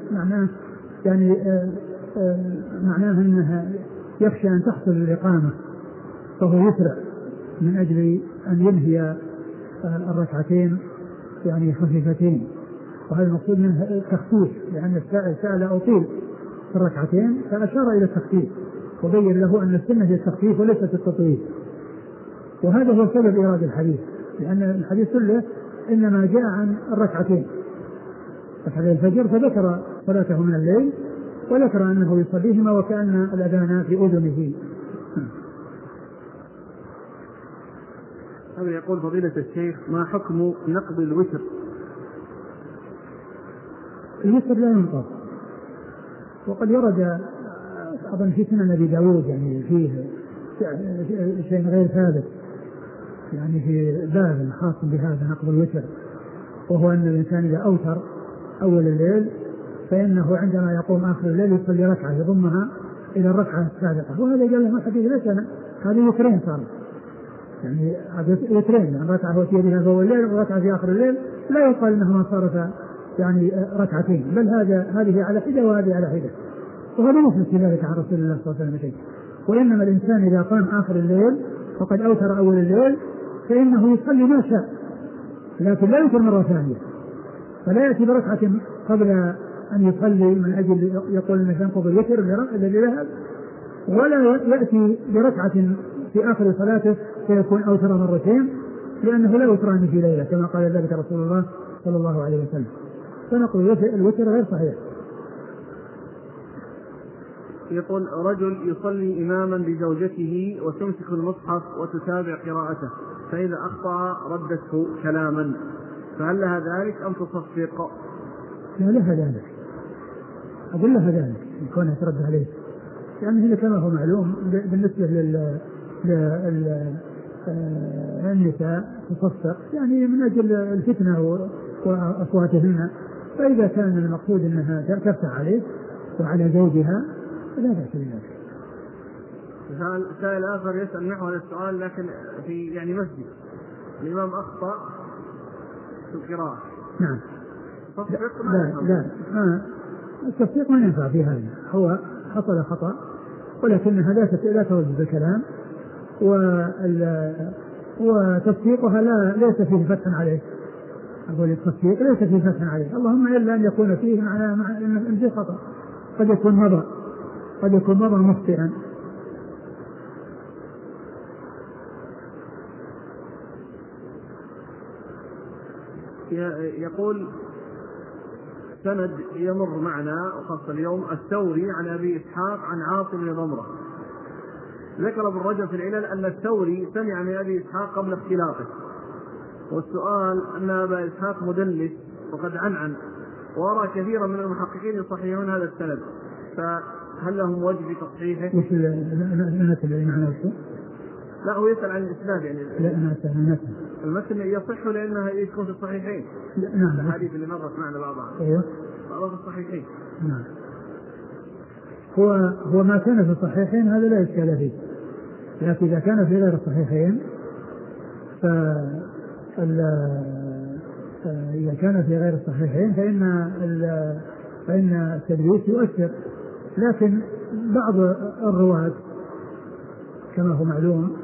معناه أنه يخشى أن تحصل الإقامة فهو يسرع من أجل أن ينهي الركعتين يعني خفيفتين. وهذا المقصود منه التخفيف، لأن سأل أطيل في الركعتين فأشار إلى التخفيف وبين له أن السنة هي التخفيف وليست التطويل. وهذا هو سبب إيراد الحديث، لأن الحديث كله إنما جاء عن الركعتين، ركعتي الفجر، فذكر صلاته من الليل وذكر أنه يصليهما وكأن الأذان في أذنه. هذا يقول فضيلة الشيخ: ما حكم نقض الوتر؟ الوتر لا ينقض، وقد ورد أظن في سنن أبي داود يعني فيه شيء غير ثابت يعني في باب خاص بهذا نقض الوتر، وهو أن الإنسان إذا أوتر أول الليل فإنه عندما يقوم آخر الليل يصلي ركعة يضمها إلى الركعة السابقة، وهذا قال له الحديث ليس هذه وترين صار يعني وترين، يعني ركعة في بها في أول الليل وركعة في آخر الليل، لا يقال أنهما صارتا يعني ركعتين، بل هذه على حدة وهذه على حدة، وهذا مثل في ذلك عن رسول الله صلى الله عليه وسلم شيء. وإنما الإنسان إذا قام آخر الليل وقد أوتر أول الليل فإنه يصلي ما شاء، لكن لا يوتر مرة ثانية، فلا يأتي بركعة قبل أن يصلي من أجل يقول أنه ينقض الوتر الذي ذهب، ولا يأتي بركعة في آخر صلاته فيكون أوتر مرتين، لأنه لا يوتران في ليلة كما قال ذلك رسول الله صلى الله عليه وسلم، فنقول الوتر غير صحيح. يقول: رجل يصلي إماما بزوجته وتمسك المصحف وتتابع قراءته، فإذا أخطأ ردته كلاما، فهل لها ذلك أم تصفق؟ لا لها ذلك، أقول لها ذلك يكونها ترد عليه، يعني هذا كما هو معلوم بالنسبة للنساء تصفق يعني من أجل الفتنة وأصواتهن، فإذا كان المقصود أنها تفتح عليه وعلى زوجها لا بأس بذلك. سائل آخر يسأل نحو هذا السؤال لكن في يعني مسجد الإمام أخطأ في القراءة. نعم. لا التصفيق ما ينفع في هذا، هو حصل خطأ ولكنها لا توجد الكلام، وتصفيقها ليس فيه فتح عليه، أقول التصفيق ليس فيه فتح عليه، اللهم إلا أن يكون فيه مع أن خطأ، قد يكون مضى مخطئا. يقول: سند يمر معنا وخاصة اليوم الثوري عن أبي إسحاق عن عاصم بن ضمرة، ذكر ابن رجب في العلل أن الثوري سمع من أبي إسحاق قبل اختلاطه، والسؤال أن أبا إسحاق مدلس وقد عنعن، وأرى كثيرا من المحققين يصححون هذا السند، فهل لهم وجه في تصحيحه؟ وش الذي معناه؟ لا هو يسأل عن الإسناد يعني. لا أنا أسأل المتن يصح لأنها يكون في الصحيحين. نعم. الحديث اللي مرت معنا بعضها. أيوه. بعضها في الصحيحين. نعم. هو ما كان في الصحيحين هذا لا إشكال فيه، لكن إذا كان في غير الصحيحين إذا كان في غير الصحيحين فإن التدليس يؤثر، لكن بعض الرواة كما هو معلوم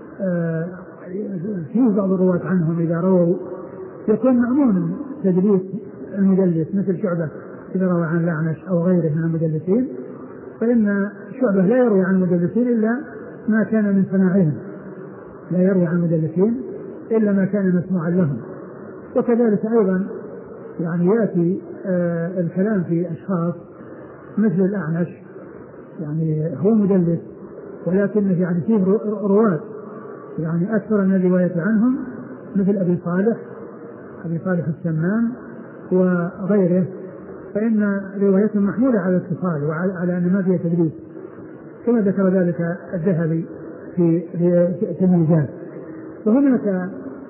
فيه بعض الرواة عنهم إذا رووا يكون مأمون تدليس المدلس، مثل شعبة إذا روى عن الأعمش أو غيره من المدلسين، فإن شعبة لا يروي عن المدلسين إلا ما كان من سماعهم، لا يروي عن المدلسين إلا ما كان مسموعا لهم. وكذلك أيضا يعني يأتي الكلام في أشخاص مثل الأعمش، يعني هو مدلس ولكنه يعني فيه رواة يعني أكثر من الرواية عنهم، مثل أبي صالح السمان وغيره، فإن روايتهم محمولة على الاتصال وعلى أن ما فيها تدليس، كما ذكر ذلك الذهبي في تمييزات. وهناك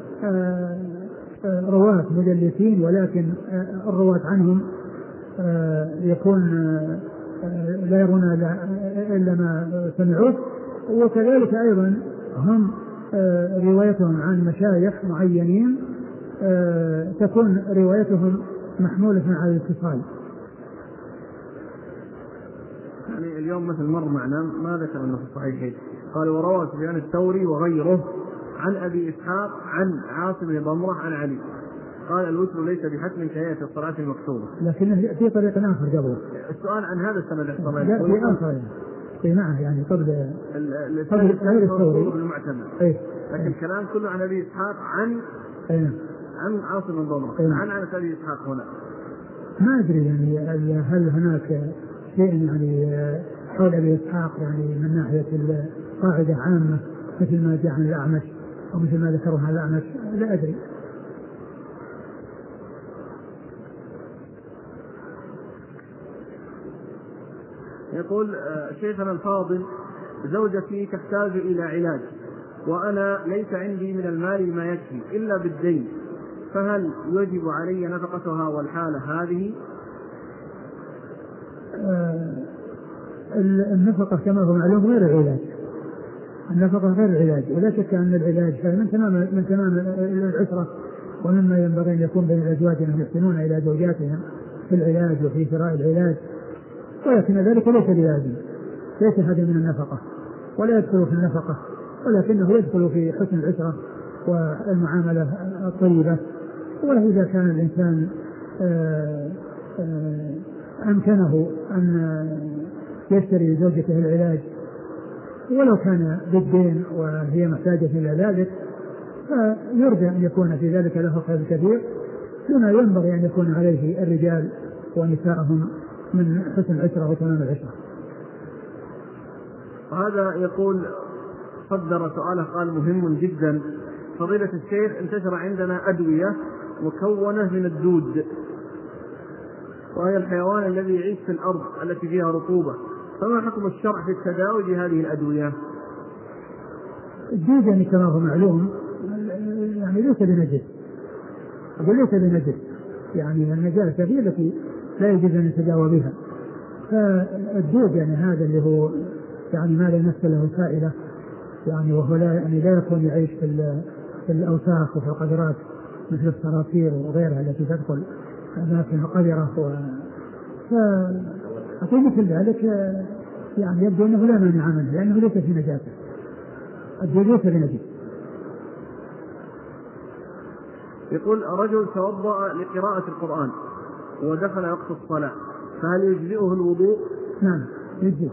رواة مدلسين ولكن الرواة عنهم يكون لا يرون إلا ما سمعوه، وكذلك أيضا هم روايتهم عن مشايخ معينين تكون روايتهم محمولة على الاتصال. يعني اليوم مثل مر معنا ما ذكر أنه في الصحيحين، قال: وروى سفيان الثوري وغيره عن أبي إسحاق عن عاصم بن ضمرة عن علي، قال: الوتر ليس بحتم كهيئة الصلاة المكتوبة. لكن في طريق آخر قبل السؤال عن هذا السند احتمال في آخر في معه يعني قبل الثوري بالمعتمد، لكن الكلام كله عن أبي إسحاق عن عاصم بن ضمرة، عن أبي إسحاق هنا. ما أدري يعني هل هناك شيء يعني حول أبي إسحاق يعني من ناحية القاعدة عامة مثل ما جاء عن الأعمش أو مثل ما ذكره عن الأعمش، لا أدري. يقول شيخنا الفاضل، زوجتي تحتاج إلى علاج وأنا ليس عندي من المال ما يكفي إلا بالدين، فهل يجب علي نفقتها والحالة هذه؟ النفقة كما هو معلوم غير العلاج، النفقة غير العلاج، ولا شك أن العلاج من تمام العشرة، ومما ينبغي أن يكون بين الأزواج أن يحسنون إلى زوجاتهم في العلاج وفي شراء العلاج، ولكن ذلك ليس بلازم، ليس هذا من النفقة ولا يدخل في النفقة، ولكنه يدخل في حسن العشرة والمعاملة الطيبة. وإذا كان الإنسان أمكنه أن يشتري لزوجته العلاج ولو كان بالدين وهي محتاجة إلى ذلك، فيرجى أن يكون في ذلك له خير كبير، لما ينبغي أن يكون عليه الرجال ونساءهم من حسن العشرة وتمام العشرة. وهذا يقول صدر سؤاله قال مهم جدا، فضيلة الشيخ انتشر عندنا أدوية مكونة من الدود، وهي الحيوان الذي يعيش في الأرض التي فيها رطوبة، فما حكم الشرع في التداوي بهذه الأدوية؟ الدود يعني كما هو معلوم يعني ليس بنجس، أقول ليس بنجس، يعني النجاسة هي التي لا يجوز أن يتداوى بها. فالدود يعني هذا اللي هو يعني ما لا نفس له سائلة، يعني وهو لا يكون يعيش في الأوساخ وفي القذرات مثل الصراصير وغيرها التي تدخل أماكن قذرة. فأقول مثل ذلك يعني يبدو أنه لا مانع منه لأنه ليس في نجاسة، الدود ليس بنجس. يقول رجل توضأ لقراءة القرآن ودخل وقت الصلاة، فهل يجزئه الوضوء؟ نعم يجزئ.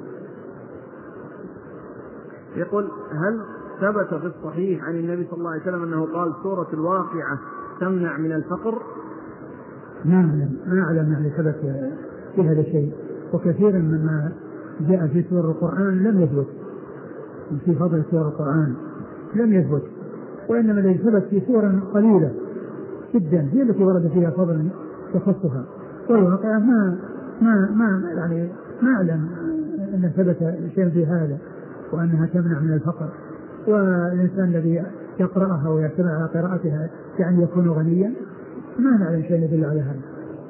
يقول هل ثبت في الصحيح عن النبي صلى الله عليه وسلم أنه قال سورة الواقعة تمنع من الفقر؟ نعم ما أعلم يعني ثبت في هذا الشيء، وكثيرا مما جاء في سور القرآن لم يثبت، في فضل سور القرآن لم يثبت، وإنما الذي ثبت في سور قليلة جدا هي التي ورد فيها فضل يخصها، والواقعة ما يعني ما أعلم أن ثبت شيء في هذا وأنها تمنع من الفقر، والإنسان الذي يقرأها ويعتمد على قراءتها يعني يكون غنيا، ما نعلم شيء يدل على هذا.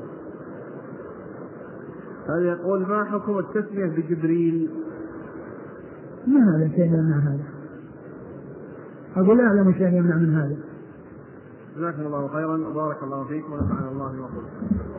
هذا يقول ما حكم التسمية بجبريل؟ ما نعلم شيء يمنع هذا، أقول لا أعلم شيء يمنع من هذا. جزاكم الله خيرا وبارك الله فيكم ونفعنا الله بما قلتم.